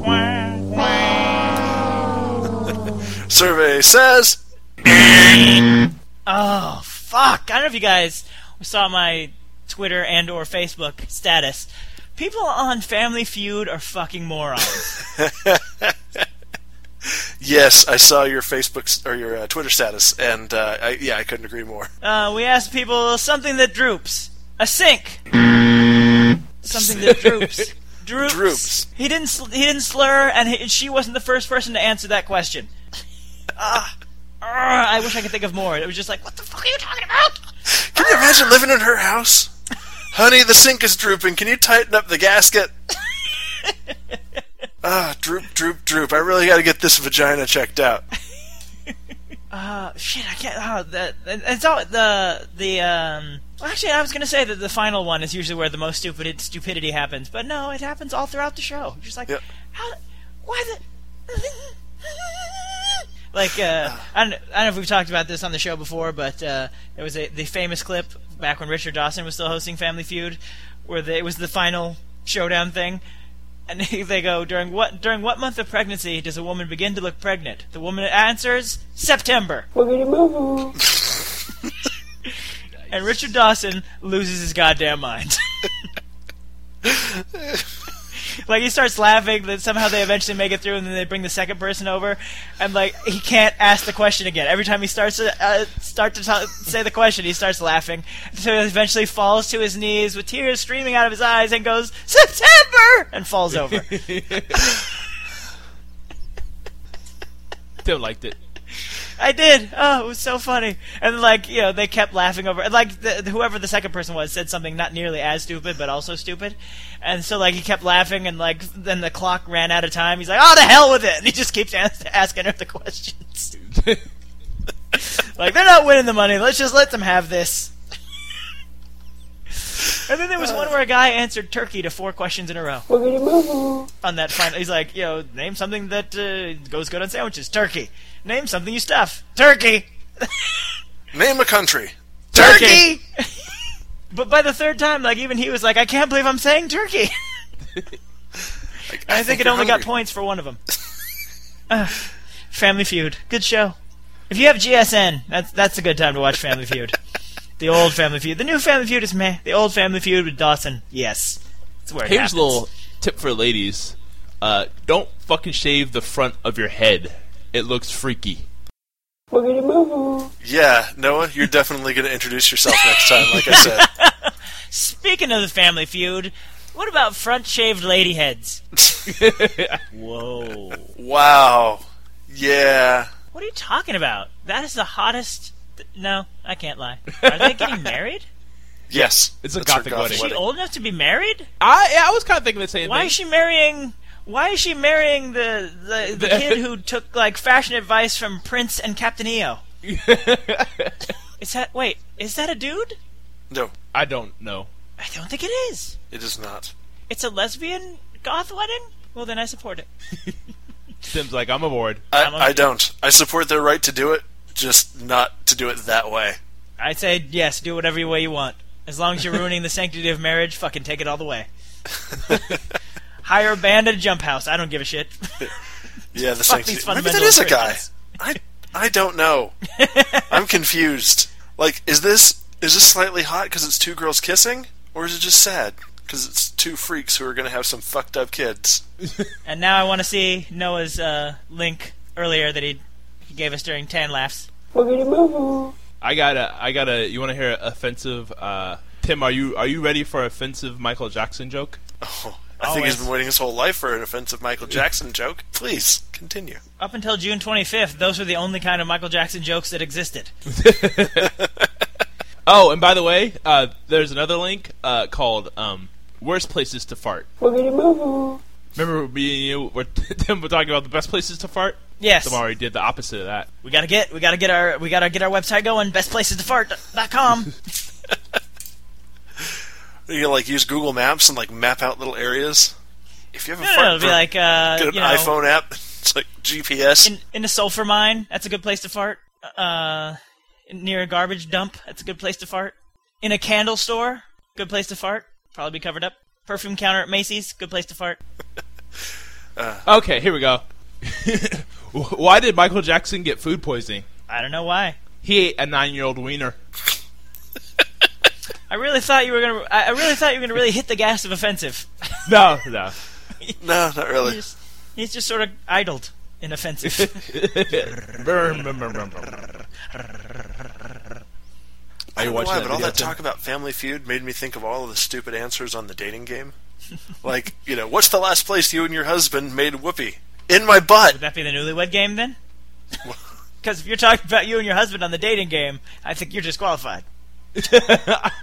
Survey says... Oh, fuck. I don't know if you guys saw my Twitter and or Facebook status. People on Family Feud are fucking morons. Yes, I saw your Facebook or your uh, Twitter status, and uh, I, yeah, I couldn't agree more. Uh, we asked people something that droops. A sink. Something that droops. Droops. Droops. He didn't. Sl- he didn't slur, and he, she wasn't the first person to answer that question. Ah, uh, uh, I wish I could think of more. It was just like, what the fuck are you talking about? Can you imagine living in her house? Honey, the sink is drooping. Can you tighten up the gasket? Ah, droop, droop, droop. I really got to get this vagina checked out. Uh, shit, I can't. Oh, the, it's all the the um. Well, actually, I was gonna say that the final one is usually where the most stupid stupidity happens, but no, it happens all throughout the show. Just like, yep. how, why the, like, uh, I don't, I don't know if we've talked about this on the show before, but uh, there was a the famous clip back when Richard Dawson was still hosting Family Feud, where the, it was the final showdown thing. And they go, during what during what month of pregnancy does a woman begin to look pregnant? The woman answers, September. And Richard Dawson loses his goddamn mind. Like, he starts laughing, then somehow they eventually make it through, and then they bring the second person over, and, like, he can't ask the question again. Every time he starts to uh, start to t- say the question, he starts laughing. So he eventually falls to his knees with tears streaming out of his eyes and goes, September! And falls over. Tim liked it. I did. Oh, it was so funny. And, like, you know, they kept laughing over it. Like, the, whoever the second person was said something not nearly as stupid, but also stupid. And so, like, he kept laughing, and, like, then the clock ran out of time. He's like, oh, the hell with it! And he just keeps ask, asking her the questions. Like, they're not winning the money. Let's just let them have this. And then there was one where a guy answered turkey to four questions in a row. On that final, he's like, you know, name something that uh, goes good on sandwiches. Turkey. Name something you stuff. Turkey. Name a country. Turkey. But by the third time, like, even he was like, I can't believe I'm saying turkey. Like, I, I think it only hungry. got points for one of them. uh, Family Feud. Good show. If you have G S N, that's that's a good time to watch Family Feud. The old Family Feud. The new Family Feud is meh. The old Family Feud with Dawson, yes. That's where it Here's happens. a little tip for ladies. Uh, don't fucking shave the front of your head. It looks freaky. Yeah, Noah, you're definitely going to introduce yourself next time, like I said. Speaking of the Family Feud, what about front-shaved lady heads? Whoa. Wow. Yeah. What are you talking about? That is the hottest... Th- no, I can't lie. Are they getting married? Yes. It's a That's her gothic goth wedding. Is she old enough to be married? I yeah, I was kind of thinking the same Why thing. is she marrying... Why is she marrying the, the, the kid who took, like, fashion advice from Prince and Captain E O? Is that... Wait, is that a dude? No, I don't know. I don't think it is. it is not. It's a lesbian goth wedding? Well, then I support it. Tim's like, I'm aboard. I, I'm a- I don't. I support their right to do it, just not to do it that way. I'd say, yes, do whatever way you want. As long as you're ruining the sanctity of marriage, fucking take it all the way. Hire a band at a jump house. I don't give a shit. Yeah, the Fuck sanctity. these Maybe that fundamentalist is a guy. Christians. I I don't know. I'm confused. Like, is this is this slightly hot because it's two girls kissing? Or is it just sad because it's two freaks who are going to have some fucked up kids? And now I want to see Noah's uh, link earlier that he, he gave us during Tan Laughs. I got a, I got a, you want to hear an offensive, uh, Tim, are you, are you ready for an offensive Michael Jackson joke? Oh, I Always. think he's been waiting his whole life for an offensive Michael Jackson joke. Please, continue. Up until June twenty-fifth, those were the only kind of Michael Jackson jokes that existed. Oh, and by the way, uh, there's another link, uh, called, um, Worst Places to Fart. Remember me and you were, Tim were talking about the best places to fart? Yes. Tamari did the opposite of that. We gotta get we gotta get our we gotta get our website going, best places to fart dot com. You can, like, use Google Maps and, like, map out little areas. If you have a No, no, fart, it'll be like uh, get an you know, iPhone app. It's like G P S. in, in a sulfur mine. That's a good place to fart. Uh, near a garbage dump. That's a good place to fart. In a candle store. Good place to fart. Probably be covered up. Perfume counter at Macy's. Good place to fart. uh, Okay, here we go. Why did Michael Jackson get food poisoning? I don't know why. He ate a nine-year-old wiener. I really thought you were gonna. I I really thought you were gonna really hit the gas of offensive. No, no. no, not really. He's just, he's just sort of idled in offensive. Burn, burn, burn, burn, burn. I don't know watching why, that but all video, that Tim? talk about Family Feud made me think of all of the stupid answers on the dating game. Like, you know, what's the last place you and your husband made whoopee? In my butt! Would that be the Newlywed Game then? Because if you're talking about you and your husband on the dating game, I think you're disqualified. They were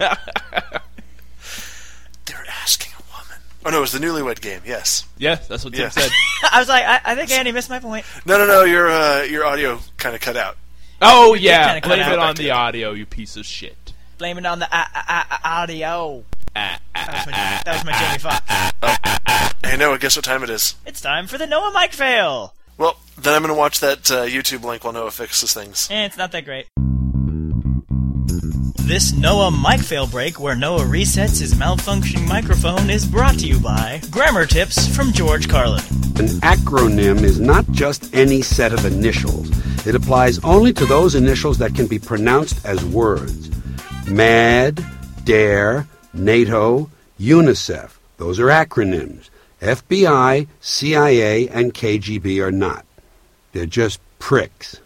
asking a woman. Oh, no, it was the Newlywed Game, yes. Yeah, that's what Tim Yeah. said. I was like, I, I think Andy missed my point. No, no, no, your, uh, your audio kind of cut out. Oh, yeah. kinda cut Blame out it on back the there. audio, you piece of shit. Blame it on the uh, uh, uh, audio. Ah, ah, That was my, that was my Jamie Foxx. Hey, Noah, guess what time it is? It's time for the Noah Mike fail. Well, then I'm going to watch that uh, YouTube link while Noah fixes things. Eh, it's not that great. This Noah Mike fail break, where Noah resets his malfunctioning microphone, is brought to you by Grammar Tips from George Carlin. An acronym is not just any set of initials. It applies only to those initials that can be pronounced as words. MAD, DARE, NATO, UNICEF. Those are acronyms. F B I, C I A, and K G B are not. They're just pricks.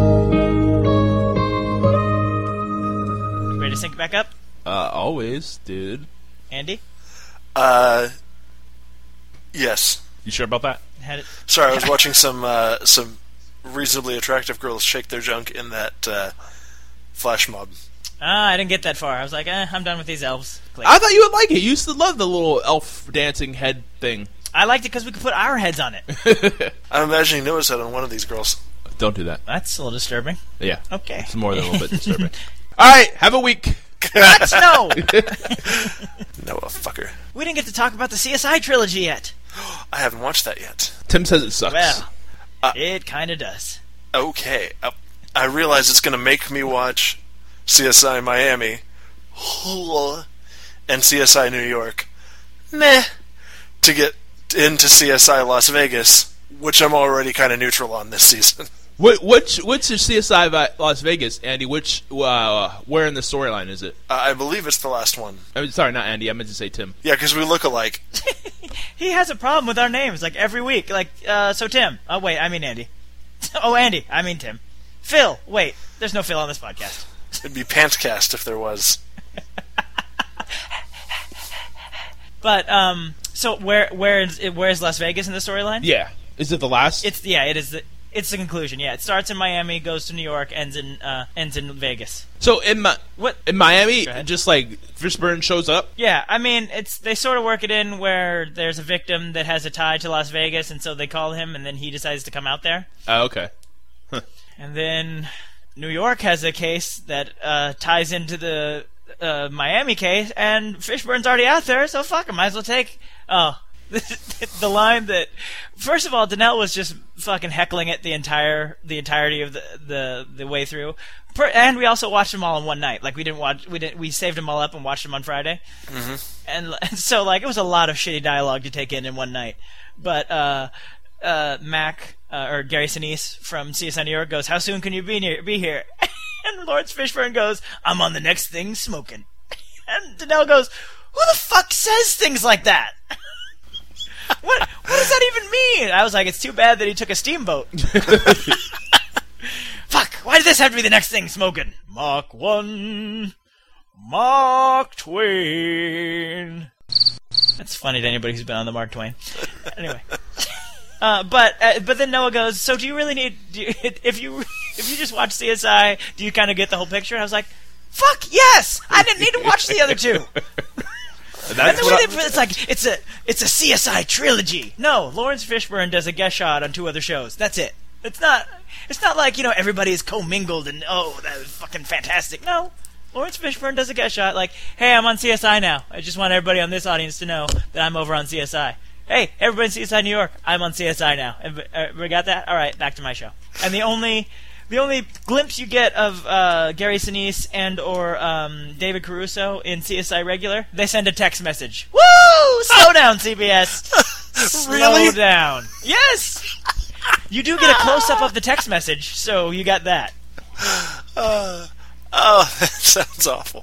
Ready to sync it back up? Uh, always, dude. Andy? Uh, yes. You sure about that? Had it. Sorry, I was watching some uh, some reasonably attractive girls shake their junk in that uh, flash mob. Ah, I didn't get that far. I was like, eh, I'm done with these elves. Click. I thought you would like it. You used to love the little elf dancing head thing. I liked it because we could put our heads on it. I'm imagining Noah's head on one of these girls. Don't do that. That's a little disturbing. Yeah. Okay. It's more than a little bit disturbing. All right, have a week. What? No! Noah, fucker. We didn't get to talk about the C S I trilogy yet. I haven't watched that yet. Tim says it sucks. Well, Uh, it kind of does. Okay. Uh, I realize it's going to make me watch C S I Miami and C S I New York. Meh. To get into C S I Las Vegas, which I'm already kind of neutral on this season. What, which, what's your C S I Vi- Las Vegas, Andy? Which, uh, where in the storyline is it? Uh, I believe it's the last one. I mean, sorry, not Andy. I meant to say Tim. Yeah, because we look alike. He has a problem with our names, like every week. Like, uh, so Tim. Oh, wait, I mean Andy. Oh, Andy. I mean Tim. Phil. Wait, there's no Phil on this podcast. It'd be Pantcast if there was. But, um, so where, where is, where is Las Vegas in the storyline? Yeah. Is it the last? It's, yeah, it is the, it's the conclusion, yeah. It starts in Miami, goes to New York, ends in, uh, ends in Vegas. So in Ma- What? in Miami, Go ahead. just like Fishburne shows up. Yeah, I mean, it's they sort of work it in where there's a victim that has a tie to Las Vegas, and so they call him, and then he decides to come out there. Oh, okay. And then New York has a case that uh, ties into the uh, Miami case, and Fishburne's already out there, so fuck him. Might as well take. Oh, the line that first of all, Donnell was just fucking heckling it the entire the entirety of the the, the way through, per, and we also watched them all in one night. Like we didn't watch, we didn't, we saved them all up and watched them on Friday, mm-hmm. and, and so like it was a lot of shitty dialogue to take in in one night. But uh, uh, Mac uh, or Gary Sinise from C S I New York goes, "How soon can you be near, be here?" And Lawrence Fishburne goes, "I'm on the next thing smoking." And Danelle goes, "Who the fuck says things like that?" What what does that even mean? I was like, it's too bad that he took a steamboat. Fuck, why did this have to be the next thing smoking? Mark one, Mark Twain. That's funny to anybody who's been on the Mark Twain. Anyway. Uh, but uh, but then Noah goes, "So do you really need, do you, if you if you just watch C S I, do you kind of get the whole picture?" And I was like, fuck yes! I didn't need to watch the other two. That's what I, it's like it's a it's a C S I trilogy. No, Lawrence Fishburne does a guest shot on two other shows. That's it. It's not it's not like, you know, everybody is commingled and oh, that was fucking fantastic. No. Lawrence Fishburne does a guest shot like, "Hey, I'm on C S I now. I just want everybody on this audience to know that I'm over on C S I. Hey, everybody in C S I New York, I'm on C S I now." Everybody got that? All right, back to my show. And the only the only glimpse you get of uh, Gary Sinise and or um, David Caruso in C S I Regular, they send a text message. Woo! Slow down, C B S. Slow Really? down. Yes! You do get a close-up of the text message, so you got that. Uh, oh, that sounds awful.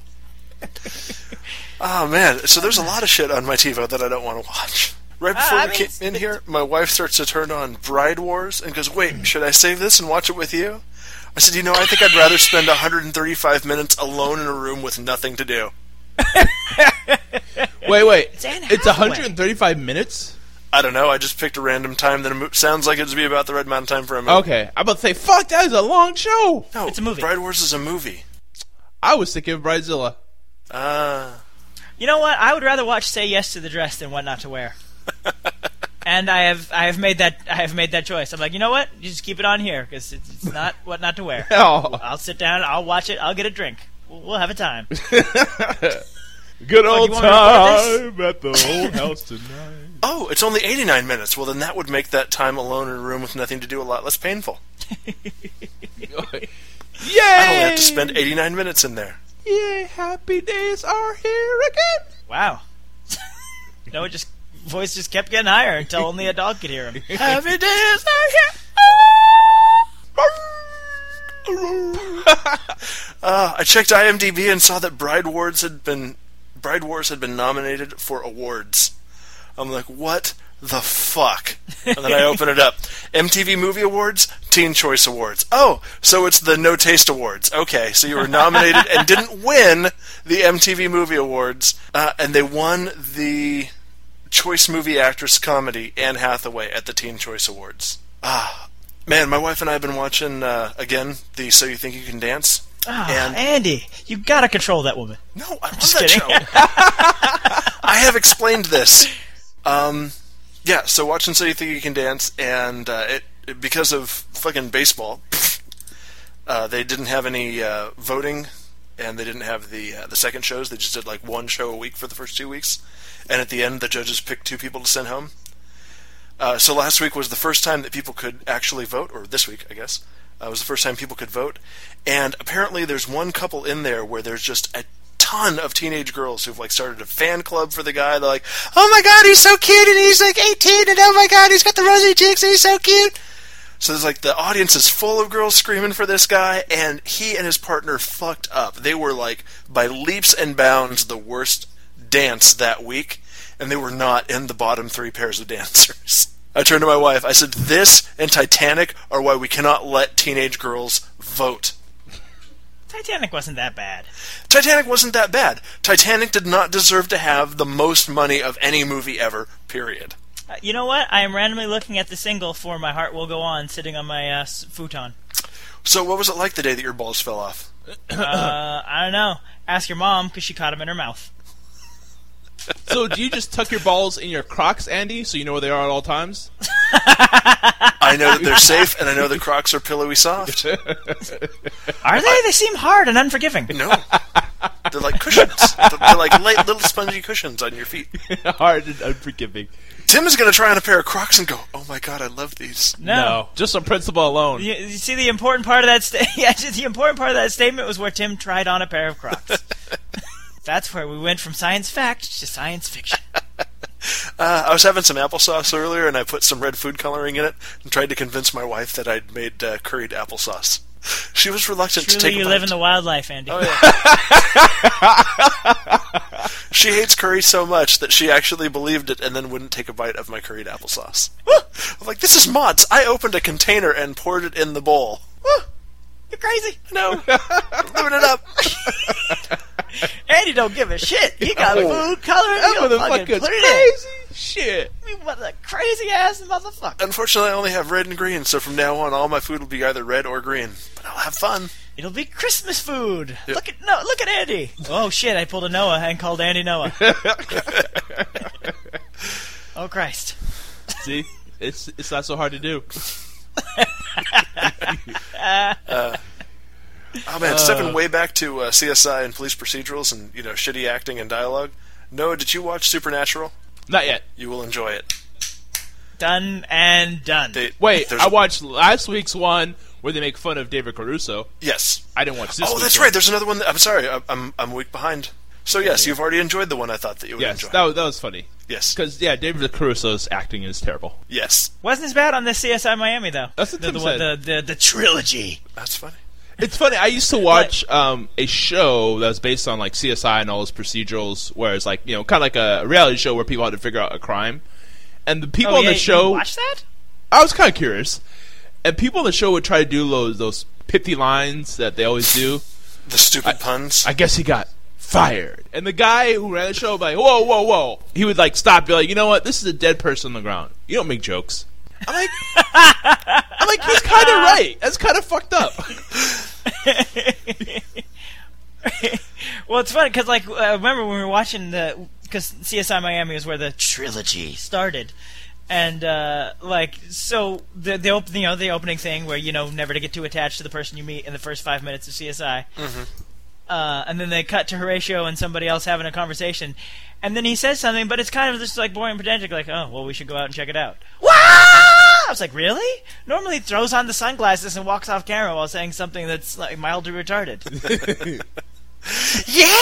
Oh, man. So there's a lot of shit on my TiVo that I don't want to watch. Right before Uh, I we mean, came in here, my wife starts to turn on Bride Wars and goes, "Wait, should I save this and watch it with you?" I said, "You know, I think I'd rather spend one hundred thirty-five minutes alone in a room with nothing to do." Wait, wait. It's Anne It's Hathaway. one hundred thirty-five minutes? I don't know. I just picked a random time that mo- sounds like it would be about the right amount of time for a movie. Okay. I'm about to say, fuck, that is a long show. No, It's a movie. Bride Wars is a movie. I was thinking of Bridezilla. Ah. You know what? I would rather watch Say Yes to the Dress than What Not to Wear. And I have I have made that I have made that choice. I'm like, you know what? You just keep it on here because it's, it's not What Not to Wear. Oh. I'll sit down. I'll watch it. I'll get a drink. We'll, we'll have a time. Good Oh, old you want me to time at the old house tonight. Oh, it's only eighty-nine minutes. Well, then that would make that time alone in a room with nothing to do a lot less painful. Yay! I only have to spend eighty-nine minutes in there. Yay, happy days are here again. Wow. No, it just voice just kept getting higher until only a dog could hear him. Happy days are here. uh, I checked IMDb and saw that Bride Wars had been Bride Wars had been nominated for awards. I'm like, what the fuck? And then I open it up. M T V Movie Awards, Teen Choice Awards. Oh, so it's the No Taste Awards. Okay, so you were nominated and didn't win the M T V Movie Awards, uh, and they won the Choice Movie Actress Comedy, Anne Hathaway, at the Teen Choice Awards. Ah, man, my wife and I have been watching, uh, again, the So You Think You Can Dance. Oh, and Andy, you gotta control that woman. No, I love Just that kidding. show. I have explained this. Um, yeah, so watching So You Think You Can Dance, and uh, it, it because of fucking baseball, uh, they didn't have any uh, voting, and they didn't have the uh, the second shows. They just did like one show a week for the first two weeks, and at the end, the judges picked two people to send home. Uh, so last week was the first time that people could actually vote, or this week, I guess, uh, was the first time people could vote. And apparently, there's one couple in there where there's just a ton of teenage girls who've like started a fan club for the guy. They're like, "Oh my god, he's so cute, and he's like eighteen, and oh my god, he's got the rosy cheeks, and he's so cute." So there's like the audience is full of girls screaming for this guy, and he and his partner fucked up. They were like by leaps and bounds the worst dance that week, and they were not in the bottom three pairs of dancers. I turned to my wife. I said, "This and Titanic are why we cannot let teenage girls vote." Titanic wasn't that bad. Titanic wasn't that bad. Titanic did not deserve to have the most money of any movie ever, period. Uh, you know what? I am randomly looking at the single for My Heart Will Go On sitting on my uh, s- futon. So what was it like the day that your balls fell off? Uh, I don't know. Ask your mom, because she caught them in her mouth. So do you just tuck your balls in your Crocs, Andy, so you know where they are at all times? I know that they're safe, and I know the Crocs are pillowy soft. Are they? They seem hard and unforgiving. No. They're like cushions. They're like light, little spongy cushions on your feet. Hard and unforgiving. Tim is going to try on a pair of Crocs and go, "Oh my god, I love these." No. Just on principle alone. You, you see, the important part of that sta- yeah, the important part of that statement was where Tim tried on a pair of Crocs. That's where we went from science fact to science fiction. Uh, I was having some applesauce earlier, and I put some red food coloring in it and tried to convince my wife that I'd made uh, curried applesauce. She was reluctant Truly to take a you bite. live in the wildlife, Andy. Oh, yeah. She hates curry so much that she actually believed it and then wouldn't take a bite of my curried applesauce. I'm like, this is mods. I opened a container and poured it in the bowl. You're crazy. No. Moving it up. Andy don't give a shit. He got Oh. food coloring. That He'll fucking motherfucker's put it crazy shit. in. You what a crazy ass motherfucker. Unfortunately, I only have red and green, so from now on, all my food will be either red or green. But I'll have fun. It'll be Christmas food. Yep. Look at no, look at Andy. Oh shit! I pulled a Noah and called Andy Noah. Oh Christ! See, it's it's not so hard to do. uh, oh man, stepping way back to uh, C S I and police procedurals and you know shitty acting and dialogue. Noah, did you watch Supernatural? Not yet. You will enjoy it. Done and done. They, Wait, there's I a- watched last week's one where they make fun of David Caruso. Yes. I didn't watch this. Oh, week's that's one. right. There's another one. That, I'm sorry. I- I'm I'm a week behind. So yes, you've already enjoyed the one I thought that you would Yes, enjoy. that was, that was funny. Yes. Because, yeah, David Caruso's acting is terrible. Yes. Wasn't as bad on this C S I Miami though. That's what the, Tim the, said. the, the the trilogy. That's funny. It's funny. I used to watch um, a show that was based on like C S I and all those procedurals, where it's like you know, kind of like a reality show where people had to figure out a crime, and the people oh, on yeah, the show. You watch that? I was kind of curious, and people on the show would try to do those those pithy lines that they always do. The stupid puns. I guess he got fired, and the guy who ran the show would be like, whoa, whoa, whoa. He would like stop, be like, you know what? This is a dead person on the ground. You don't make jokes. I'm like, I'm like, he's kind of right. That's kind of fucked up. Well, it's funny because, like, I remember when we were watching the because C S I Miami is where the trilogy started, and uh, like, so the the op- you know the opening thing where you know never to get too attached to the person you meet in the first five minutes of C S I, Mm-hmm. uh, and then they cut to Horatio and somebody else having a conversation, and then he says something, but it's kind of just like boring, pedantic, like, oh, well, we should go out and check it out. Wow! I was like, really? Normally, he throws on the sunglasses and walks off camera while saying something that's like mildly retarded. Yeah!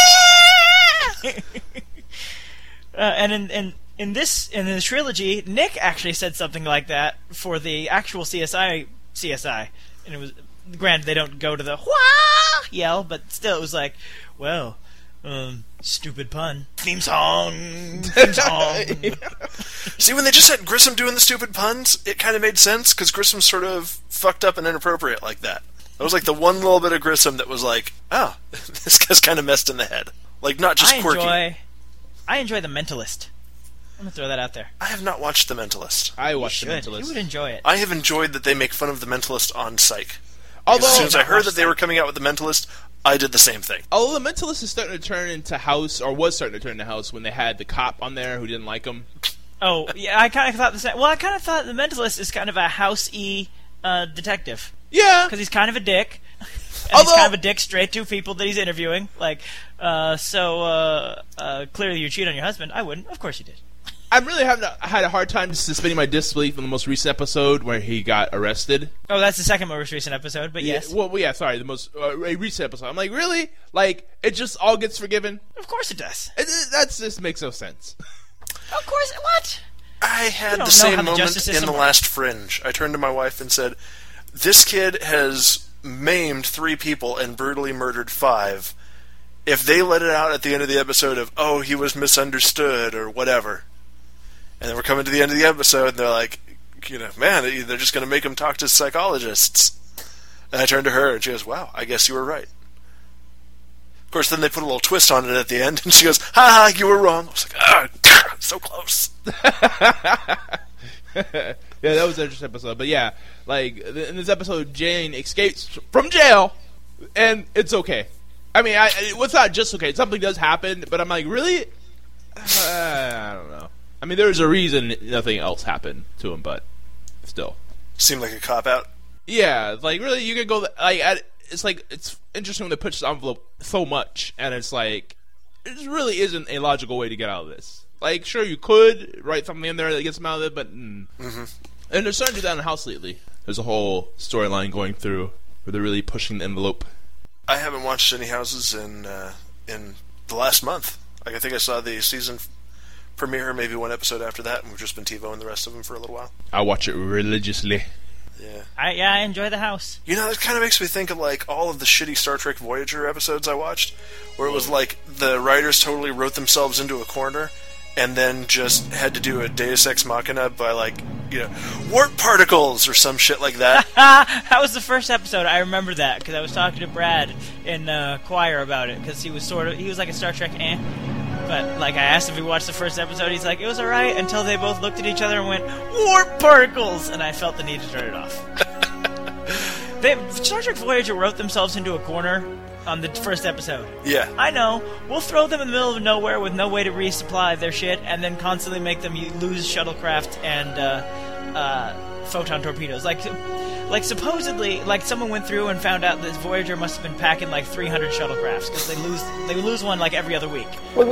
uh, and in, in in this in the trilogy, Nick actually said something like that for the actual C S I C S I, and it was granted they don't go to the wah yell, but still it was like, well, um, stupid pun, theme song, theme song. See, when they just had Grissom doing the stupid puns, it kind of made sense because Grissom's sort of fucked up and inappropriate like that. That was like the one little bit of Grissom that was like, oh, this guy's kind of messed in the head. Like, not just I quirky. enjoy, I enjoy The Mentalist. I'm gonna throw that out there. I have not watched The Mentalist. I You watched The should. Mentalist. You would enjoy it. I have enjoyed that they make fun of The Mentalist on Psych. Although, As soon as I not heard watched that they were Psych. coming out with The Mentalist, I did the same thing. although The Mentalist is starting to turn into House, or was starting to turn into House when they had the cop on there who didn't like him. Oh, yeah, I kind of thought the same. Well, I kind of thought The Mentalist is kind of a house-y uh, detective. Yeah. Because he's kind of a dick. And Although- he's kind of a dick straight to people that he's interviewing. Like, uh, so, uh, uh, clearly you cheat on your husband. I wouldn't. Of course you did. I'm really having a, I had a hard time suspending my disbelief in the most recent episode where he got arrested. Oh, that's the second most recent episode, but yes. Yeah, well, yeah, sorry, the most uh, a recent episode. I'm like, really? Like, it just all gets forgiven? Of course it does. It, it, that's just makes no sense. Of course. What? I You had don't the know same how the moment justice in system The Last Fringe. I turned to my wife and said, this kid has maimed three people and brutally murdered five. If they let it out at the end of the episode of, oh, he was misunderstood or whatever, and then we're coming to the end of the episode and they're like, you know, man, they're just going to make him talk to psychologists. And I turned to her and she goes, wow, I guess you were right. Of course, then they put a little twist on it at the end and she goes, ha ha, you were wrong. I was like, ah, so close. Yeah, that was an interesting episode. But yeah, like, in this episode, Jane escapes from jail, and it's okay. I mean, I, it's not just okay. Something does happen, but I'm like, really? Uh, I don't know. I mean, there's a reason nothing else happened to him, but still. Seemed like a cop-out. Yeah, like, really, you could go, like, at, it's like, it's interesting when they push the envelope so much, and it's like, it really isn't a logical way to get out of this. Like, sure, you could write something in there that gets them out of it, but... Mm. Mm-hmm. And they're starting to do that in House lately. There's a whole storyline going through where they're really pushing the envelope. I haven't watched any Houses in uh, in the last month. Like, I think I saw the season premiere, maybe one episode after that, and we've just been TiVoing the rest of them for a little while. I watch it religiously. Yeah. I yeah, I enjoy the house. You know, it kind of makes me think of like all of the shitty Star Trek Voyager episodes I watched, where it was like the writers totally wrote themselves into a corner, and then just had to do a Deus Ex Machina by like, you know, warp particles or some shit like that. That was the first episode. I remember that because I was talking to Brad in uh, choir about it because he was sort of he was like a Star Trek eh. But, like, I asked if he watched the first episode, he's like, it was alright, until they both looked at each other and went, warp particles! And I felt the need to turn it off. they, Star Trek Voyager wrote themselves into a corner on the first episode. Yeah. I know. We'll throw them in the middle of nowhere with no way to resupply their shit, and then constantly make them lose shuttlecraft and, uh, uh, photon torpedoes. Like... Like, supposedly, like, someone went through and found out that Voyager must have been packing, like, three hundred shuttlecrafts, because they lose they lose one, like, every other week.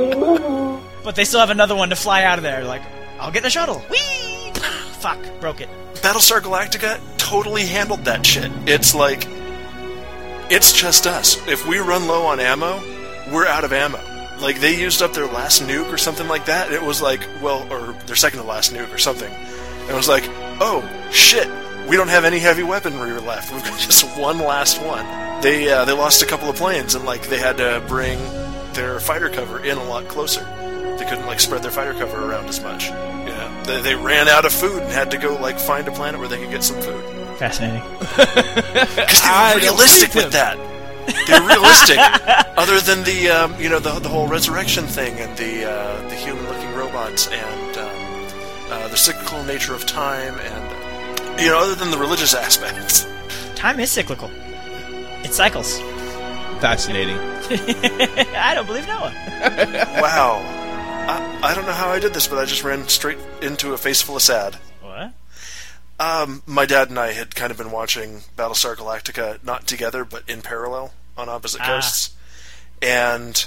But they still have another one to fly out of there, like, I'll get the shuttle. Whee! Fuck, broke it. Battlestar Galactica totally handled that shit. It's like, it's just us. If we run low on ammo, we're out of ammo. Like, they used up their last nuke or something like that, and it was like, well, or their second to last nuke or something. And it was like, oh, shit. We don't have any heavy weaponry left. We've got just one last one. They uh, they lost a couple of planes, and like they had to bring their fighter cover in a lot closer. They couldn't like spread their fighter cover around as much. You know, they, they ran out of food and had to go like find a planet where they could get some food. Fascinating. Because they were realistic with that. They're realistic. Other than the um, you know the the whole resurrection thing and the uh, the human-looking robots and um, uh, the cyclical nature of time and. You know, other than the religious aspects. Time is cyclical. It cycles. Fascinating. I don't believe Noah. Wow. I, I don't know how I did this, but I just ran straight into a face full of sad. What? Um, my dad and I had kind of been watching Battlestar Galactica, not together, but in parallel, on opposite ah. coasts. And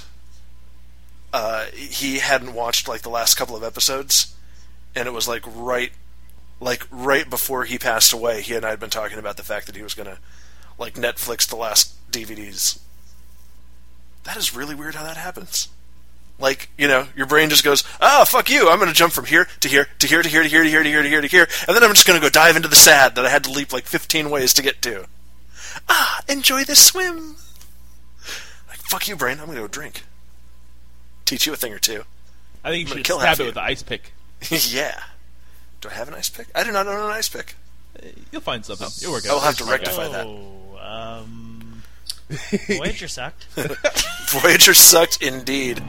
uh, he hadn't watched, like, the last couple of episodes. And it was, like, right... Like, right before he passed away, he and I had been talking about the fact that he was going to, like, Netflix the last D V Ds. That is really weird how that happens. Like, you know, your brain just goes, oh, fuck you, I'm going to jump from here to here to here to here to here to here to here to here to here, and then I'm just going to go dive into the sad that I had to leap, like, fifteen ways to get to. Ah, enjoy this swim. Like, fuck you, brain, I'm going to go drink. Teach you a thing or two. I think you I'm should kill stab half it you. with an ice pick. Yeah. Do I have an ice pick? I do not own an ice pick. You'll find something. You'll work it I'll out. have to rectify that. Oh, um... Voyager sucked. Voyager sucked indeed.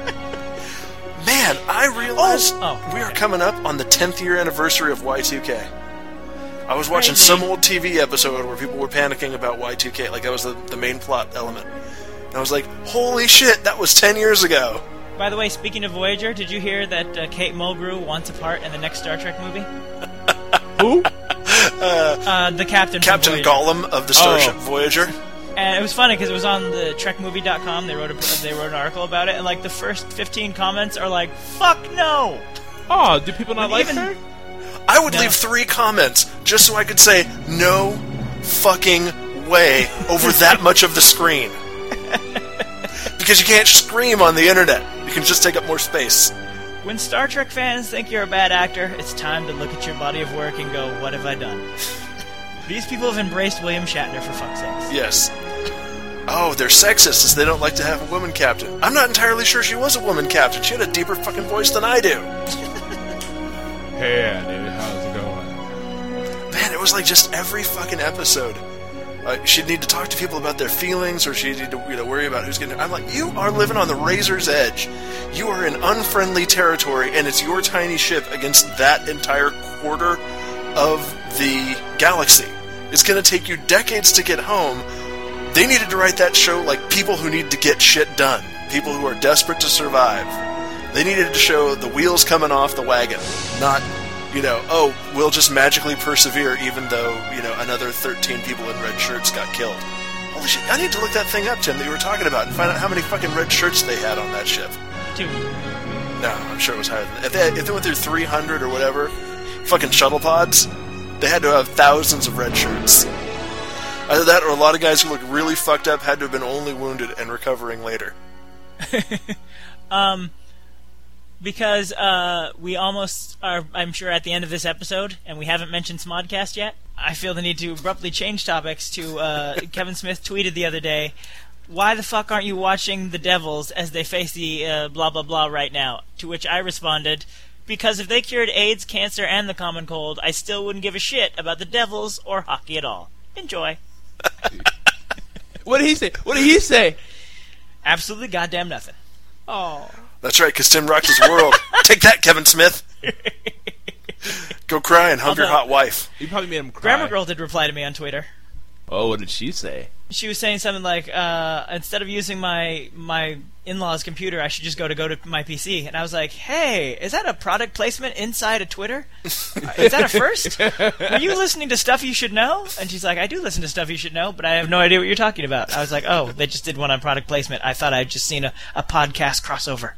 Man, I realized Oh, oh, we are okay. coming up on the tenth year anniversary of Y two K. I was watching Crazy. some old T V episode where people were panicking about Y two K, like that was the, the main plot element. And I was like, holy shit, that was ten years ago. By the way, speaking of Voyager, did you hear that uh, Kate Mulgrew wants a part in the next Star Trek movie? Who? Uh, the captain. from Captain Voyager. Gollum of the Starship Oh. Voyager. And it was funny because it was on the Trek Movie dot com. They wrote a, they wrote an article about it, and like the first fifteen comments are like, "Fuck no." Oh, do people not And like even- her? I would No. leave three comments just so I could say, no fucking way over that much of the screen. Because you can't scream on the internet. You can just take up more space. When Star Trek fans think you're a bad actor, it's time to look at your body of work and go, "What have I done?" These people have embraced William Shatner for fuck's sakes. Yes. Oh, they're sexist as they don't like to have a woman captain. I'm not entirely sure she was a woman captain. She had a deeper fucking voice than I do. Hey, Andy, how's it going? Man, it was like just every fucking episode. Uh, she'd need to talk to people about their feelings, or she'd need to you know, worry about who's going to... I'm like, you are living on the razor's edge. You are in unfriendly territory, and it's your tiny ship against that entire quarter of the galaxy. It's going to take you decades to get home. They needed to write that show like people who need to get shit done. People who are desperate to survive. They needed to show the wheels coming off the wagon. Not, you know, oh, we'll just magically persevere even though, you know, another thirteen people in red shirts got killed. Holy shit, I need to look that thing up, Tim, that you were talking about and find out how many fucking red shirts they had on that ship. Dude, No, I'm sure it was higher than that. If they, if they went through three hundred or whatever fucking shuttle pods, they had to have thousands of red shirts. Either that or a lot of guys who looked really fucked up had to have been only wounded and recovering later. um, because uh, we almost are, I'm sure, at the end of this episode, and we haven't mentioned Smodcast yet, I feel the need to abruptly change topics to uh, Kevin Smith tweeted the other day, why the fuck aren't you watching the Devils as they face the uh, blah blah blah right now? To which I responded, because if they cured AIDS, cancer, and the common cold, I still wouldn't give a shit about the Devils or hockey at all. Enjoy. What did he say? What did he say? Absolutely goddamn nothing. Oh. That's right, because Tim rocked his world. Take that, Kevin Smith. Go cry and hug your Although- hot wife. You probably made him cry. Grammar Girl did reply to me on Twitter. Oh, what did she say? She was saying something like, uh, instead of using my my in-laws' computer, I should just go to go to my P C. And I was like, hey, is that a product placement inside of Twitter? Is that a first? Are you listening to Stuff You Should Know? And she's like, I do listen to Stuff You Should Know, but I have no idea what you're talking about. I was like, oh, they just did one on product placement. I thought I'd just seen a, a podcast crossover.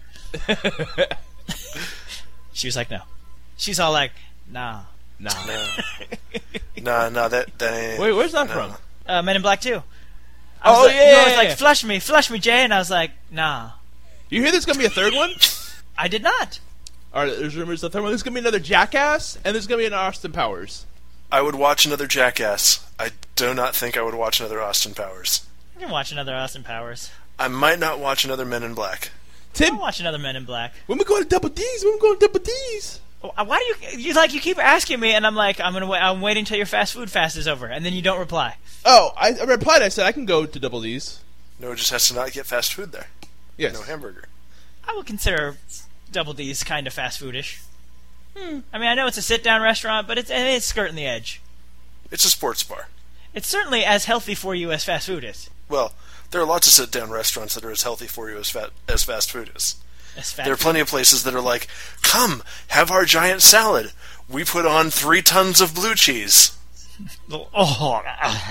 She was like, no. She's all like, nah. Nah. No, no, no that, that ain't... Wait, where's that no. from? Uh, Men in Black two. I was Oh, like, yeah, you know, it's yeah, like, yeah. flush me, flush me, Jay. And I was like, nah. You hear there's gonna be a third one? I did not. Or there's rumors of the third one. There's gonna be another Jackass, and there's gonna be an Austin Powers. I would watch another Jackass. I do not think I would watch another Austin Powers. I can watch another Austin Powers. I might not watch another Men in Black. Tim, I'll watch another Men in Black. when we go to Double D's, when we go to Double D's. Why do you you like you keep asking me and I'm like I'm gonna wait, I'm waiting till your fast food fast is over and then you don't reply. Oh, I, I replied. I said I can go to Double D's. No, it just has to not get fast food there. Yes. No hamburger. I would consider Double D's kind of fast foodish. Hmm. I mean, I know it's a sit down restaurant, but it's it's skirting the edge. It's a sports bar. It's certainly as healthy for you as fast food is. Well, there are lots of sit-down restaurants that are as healthy for you as, fat, as fast food is. As fast There are food. plenty of places that are like, come, have our giant salad. We put on three tons of blue cheese. Oh,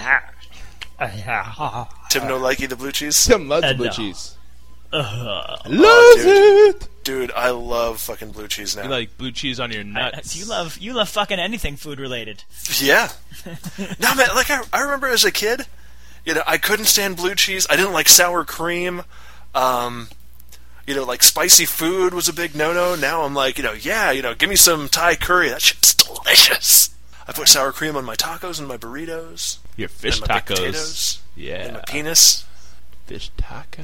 Tim no likey the blue cheese? Tim loves Uh, blue no. cheese. uh, Loves dude. it. Dude, I love fucking blue cheese now. You like blue cheese on your nuts. you love you love fucking anything food related. Yeah. No, man, like, I, I remember as a kid, you know, I couldn't stand blue cheese. I didn't like sour cream. Um... You know, like, spicy food was a big no-no. Now I'm like, you know, yeah, you know, give me some Thai curry. That shit's delicious. I put sour cream on my tacos and my burritos. Your fish and my baked tacos. potatoes. Yeah. And my penis. Fish taco.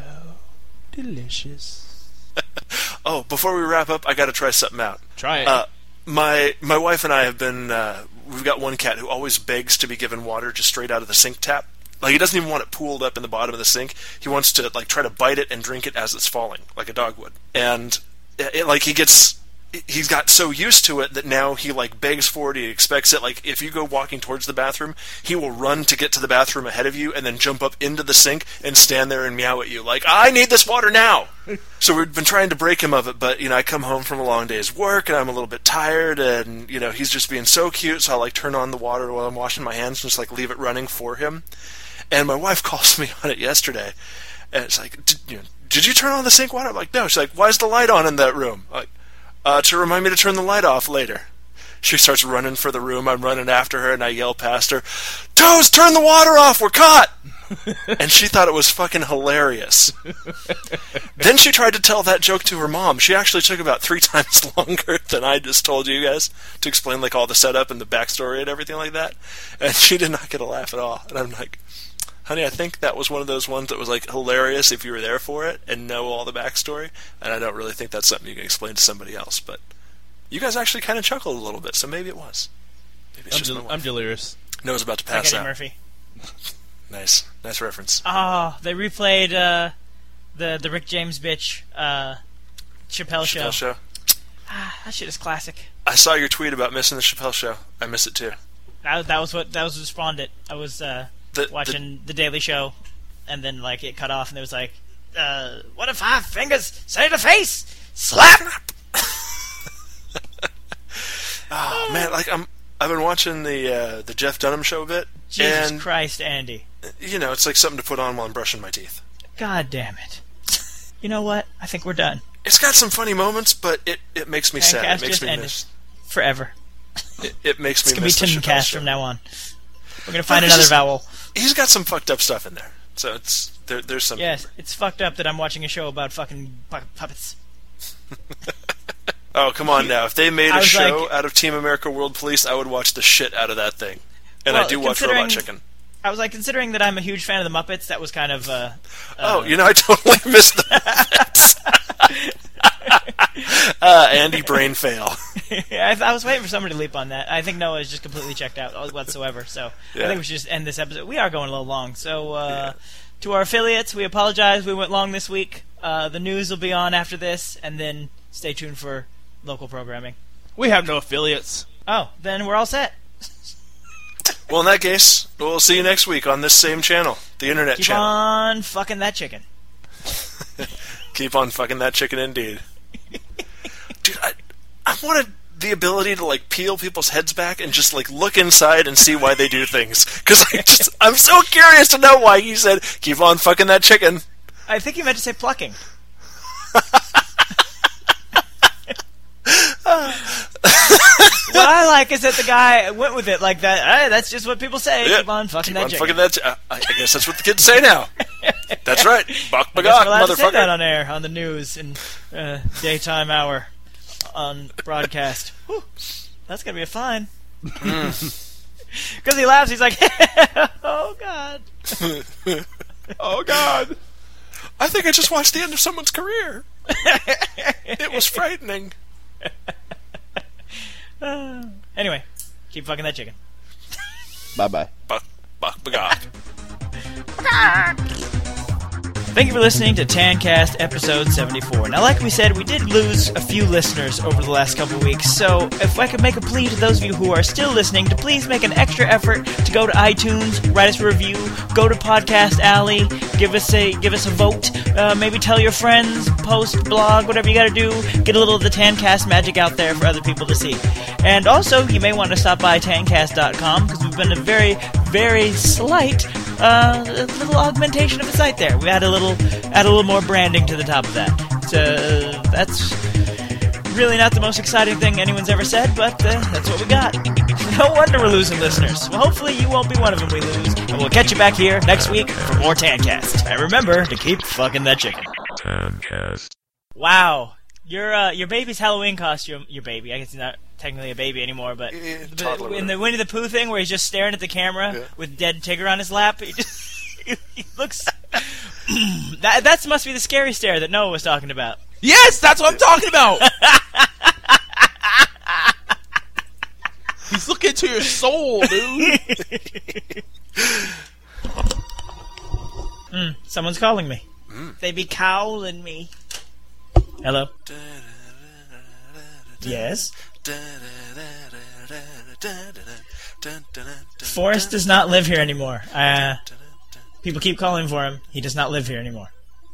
Delicious. Oh, before we wrap up, I got to try something out. Try it. Uh, my my wife and I have been, uh, we've got one cat who always begs to be given water just straight out of the sink tap. Like, he doesn't even want it pooled up in the bottom of the sink. He wants to, like, try to bite it and drink it as it's falling, like a dog would. And, it, it, like, he gets... He's got so used to it that now he, like, begs for it. He expects it. Like, if you go walking towards the bathroom, he will run to get to the bathroom ahead of you and then jump up into the sink and stand there and meow at you. Like, I need this water now! So we've been trying to break him of it, but, you know, I come home from a long day's work and I'm a little bit tired and, you know, he's just being so cute, so I'll, like, turn on the water while I'm washing my hands and just, like, leave it running for him. And my wife calls me on it yesterday, and it's like, did you, know, did you turn on the sink water? I'm like, no. She's like, why is the light on in that room? I'm like, uh, to remind me to turn the light off later. She starts running for the room. I'm running after her, and I yell past her, Toes, turn the water off. We're caught. And she thought it was fucking hilarious. Then she tried to tell that joke to her mom. She actually took about three times longer than I just told you guys to explain, like, all the setup and the backstory and everything like that. And she did not get a laugh at all. And I'm like, honey, I think that was one of those ones that was, like, hilarious if you were there for it and know all the backstory. And I don't really think that's something you can explain to somebody else. But you guys actually kind of chuckled a little bit, so maybe it was. Maybe it's I'm, just del- my I'm wife. delirious. Noah's about to Like pass Eddie out. Murphy. Nice. Nice reference. Oh, they replayed uh, the the Rick James bitch uh, Chappelle, Chappelle show. Show. Ah, that shit is classic. I saw your tweet about missing the Chappelle Show. I miss it too. That, that was what that was what spawned it. I was uh, The, watching the, Daily Show, and then like it cut off, and it was like, uh, "What if five fingers say to face slap?" Oh man, like I'm. I've been watching the uh, the Jeff Dunham show a bit, Jesus and Christ, Andy! you know it's like something to put on while I'm brushing my teeth. God damn it! You know what? I think we're done It's got some funny moments, but it, it makes me sad. Fancast It makes just me ended. miss. forever. It, it makes It's me gonna be miss the Chappelle Timcast show. from now on. We're gonna find No, it's another just- vowel. He's got some fucked up stuff in there, so it's there. There's some. Yes, it's fucked up that I'm watching a show about fucking pu- puppets. Oh, come on now. If they made I a was show like- out of Team America World Police, I would watch the shit out of that thing. And Well, I do watch considering- Robot Chicken. I was like, considering that I'm a huge fan of the Muppets, that was kind of. Uh, Oh, you know, I totally missed the Muppets. uh, Andy brain fail. I, I was waiting for somebody to leap on that. I think Noah is just completely checked out whatsoever. So I Yeah. think we should just end this episode. We are going a little long. So uh, to our affiliates, we apologize. We went long this week. Uh, the news will be on after this, and then stay tuned for local programming. We have no affiliates. Oh, then we're all set. Well, in that case, we'll see you next week on this same channel, the Internet Keep channel. on fucking that chicken. Keep on fucking that chicken, indeed. Dude, I, I wanted the ability to like peel people's heads back and just like look inside and see why they do things. Because I just, I'm so curious to know why he said, "Keep on fucking that chicken." I think you meant to say plucking. What I like is that the guy went with it like that. Hey, that's just what people say. Yeah. Keep on fucking Keep that on chicken. fucking that. Ch- uh, I I guess that's what the kids say now. That's right. Bok I guess bagok, we're allowed to say that motherfucker. on air, on the news, in uh, daytime hour, on broadcast. Whew, that's gonna be a fine. Because he laughs, he's like, "Oh God." Oh, God. I think I just watched the end of someone's career. It was frightening. Anyway, keep fucking that chicken. Bye-bye. Bok bok bagok. Thank you for listening to Tancast episode seventy-four. Now, like we said, we did lose a few listeners over the last couple weeks, so if I could make a plea to those of you who are still listening to please make an extra effort to go to iTunes, write us a review, go to Podcast Alley, give us a give us a vote, uh, maybe tell your friends, post, blog, whatever you gotta do, get a little of the Tancast magic out there for other people to see. And also, you may want to stop by tancast dot com, because we've been a very, very slight uh, little augmentation of the site there. We add a little, add a little more branding to the top of that. So, uh, that's really not the most exciting thing anyone's ever said, but uh, that's what we got. No wonder we're losing listeners. Well, hopefully you won't be one of them we lose, and we'll catch you back here next week for more Tancast. And remember to keep fucking that chicken. Tancast. Wow. Your uh, your baby's Halloween costume, your baby, I guess he's not technically a baby anymore, but Yeah, the- toddler. in the Winnie the Pooh thing where he's just staring at the camera Yeah. with dead Tigger on his lap, he just he, he looks that that must be the scary stare that Noah was talking about. Yes, that's what I'm talking about. He's looking into your soul, dude. Mm, someone's calling me. They be cowling me. Hello? Yes? Forrest does not live here anymore. Uh, people keep calling for him. He does not live here anymore.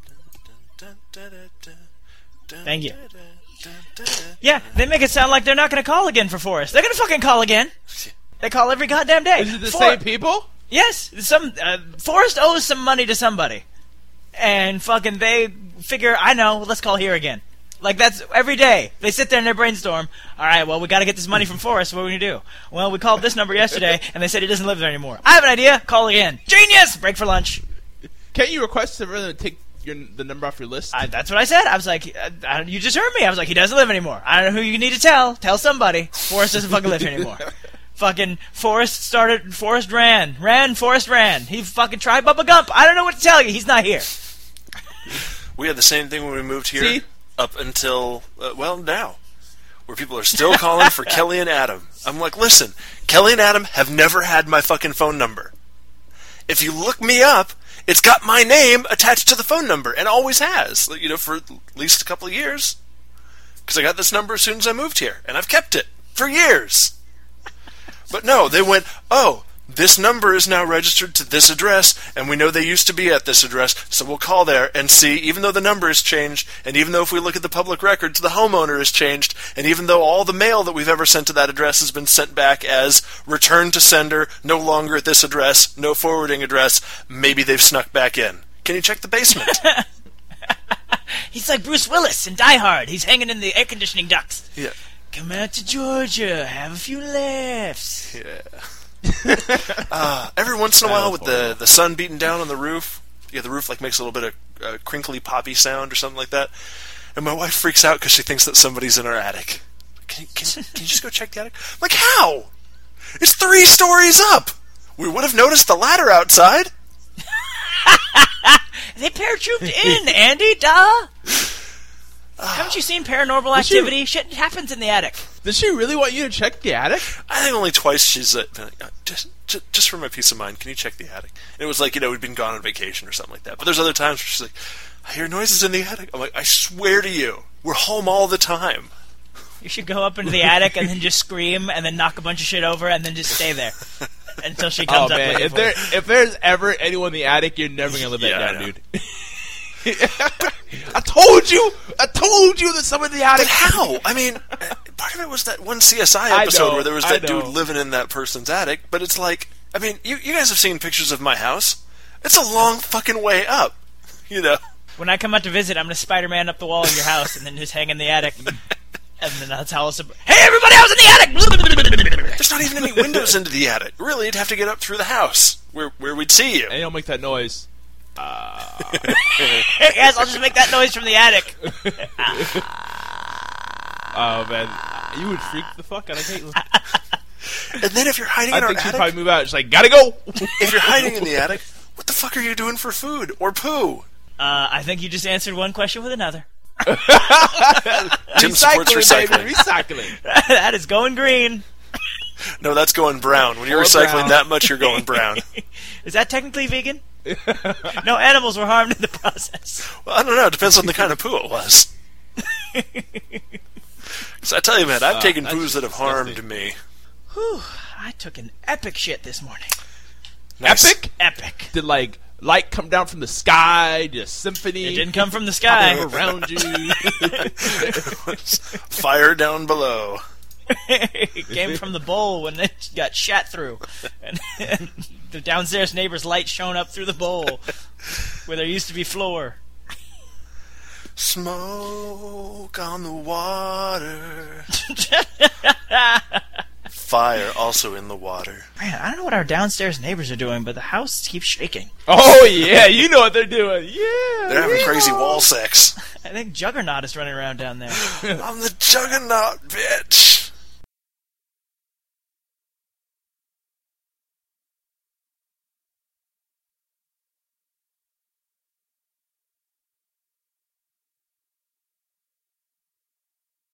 Thank you. Yeah, they make it sound like they're not going to call again for Forrest. They're going to fucking call again. They call every goddamn day. Is it the For- same people? Yes, some uh, Forrest owes some money to somebody, and fucking they figure, I know, let's call here again. Like, that's every day. They sit there and they brainstorm. All right, well, we got to get this money from Forrest. What are we going to do? Well, we called this number yesterday, and they said he doesn't live there anymore. I have an idea. Call again. Genius! Break for lunch. Can't you request to rather take your, the number off your list? I, that's what I said. I was like, uh, uh, you just heard me. I was like, he doesn't live anymore. I don't know who you need to tell. Tell somebody. Forrest doesn't fucking live here anymore. Fucking Forrest started, Forrest ran. Ran, Forrest ran. He fucking tried Bubba Gump. I don't know what to tell you. He's not here. We had the same thing when we moved here. See? Up until, uh, well, now. Where people are still calling for Kelly and Adam. I'm like, listen, Kelly and Adam have never had my fucking phone number. If you look me up, it's got my name attached to the phone number, and always has, you know, for at least a couple of years. Because I got this number as soon as I moved here, and I've kept it for years. But no, they went, oh, this number is now registered to this address, and we know they used to be at this address, so we'll call there and see, even though the number has changed, and even though if we look at the public records, the homeowner has changed, and even though all the mail that we've ever sent to that address has been sent back as return to sender, no longer at this address, no forwarding address, maybe they've snuck back in. Can you check the basement? He's like Bruce Willis in Die Hard. He's hanging in the air conditioning ducts. Yeah. Come out to Georgia. Have a few laughs. Yeah. uh, every once in a while, with the, the sun beating down on the roof, yeah, the roof like makes a little bit of uh, crinkly poppy sound or something like that. and my wife freaks out because she thinks that somebody's in our attic. Can you, can, can you just go check the attic? I'm like, how? It's three stories up. We would have noticed the ladder outside. They parachuted in, Andy. Duh. Haven't you seen Paranormal Activity? She, Shit happens in the attic. Does she really want you to check the attic? I think only twice she's uh, been like, uh, just, just just for my peace of mind, can you check the attic? And it was like, you know, we'd been gone on vacation or something like that. But there's other times where she's like, I hear noises in the attic. I'm like, I swear to you, we're home all the time. You should go up into the attic and then just scream and then knock a bunch of shit over and then just stay there until she comes oh, up. Man, looking if for there you. if there's ever anyone in the attic, you're never gonna live that Yeah, down, dude. I told you! I told you that someone in the attic. But how? I mean, part of it was that one C S I episode I know, where there was I that know. dude living in that person's attic. But it's like, I mean, you you guys have seen pictures of my house. It's a long fucking way up, you know. When I come out to visit, I'm going to Spider-Man up the wall of your house and then just hang in the attic. And then I'll tell us, hey, everybody, I was in the attic! There's not even any windows into the attic. Really, you'd have to get up through the house where where we'd see you. And you don't make that noise. Yes, I'll just make that noise from the attic. Oh, man. You would freak the fuck out of Caitlin. And then if you're hiding I in our think she'd attic, probably move out. She's like, gotta go! if you're hiding in the attic, what the fuck are you doing for food or poo? Uh, I think you just answered one question with another. Tim supports Recycling, recycling. baby, recycling. That is going green. No, that's going brown. When you're Or recycling brown. that much, you're going brown. Is that technically vegan? No animals were harmed in the process. Well, I don't know. It depends on the kind of poo it was. So I tell you, man, I've Uh, taken that's poos that have harmed disgusting. me. Whew, I took an epic shit this morning. Nice. Epic? Epic. Did, like, light come down from the sky? Did a symphony It didn't come from the sky. around you? Fire down below. It came from the bowl when it got shat through. And, and the downstairs neighbor's light shone up through the bowl where there used to be floor. Smoke on the water. Fire also in the water. Man, I don't know what our downstairs neighbors are doing, but the house keeps shaking. Oh, yeah, you know what they're doing. Yeah. They're having we crazy know. wall sex. I think Juggernaut is running around down there. I'm the juggernaut, bitch.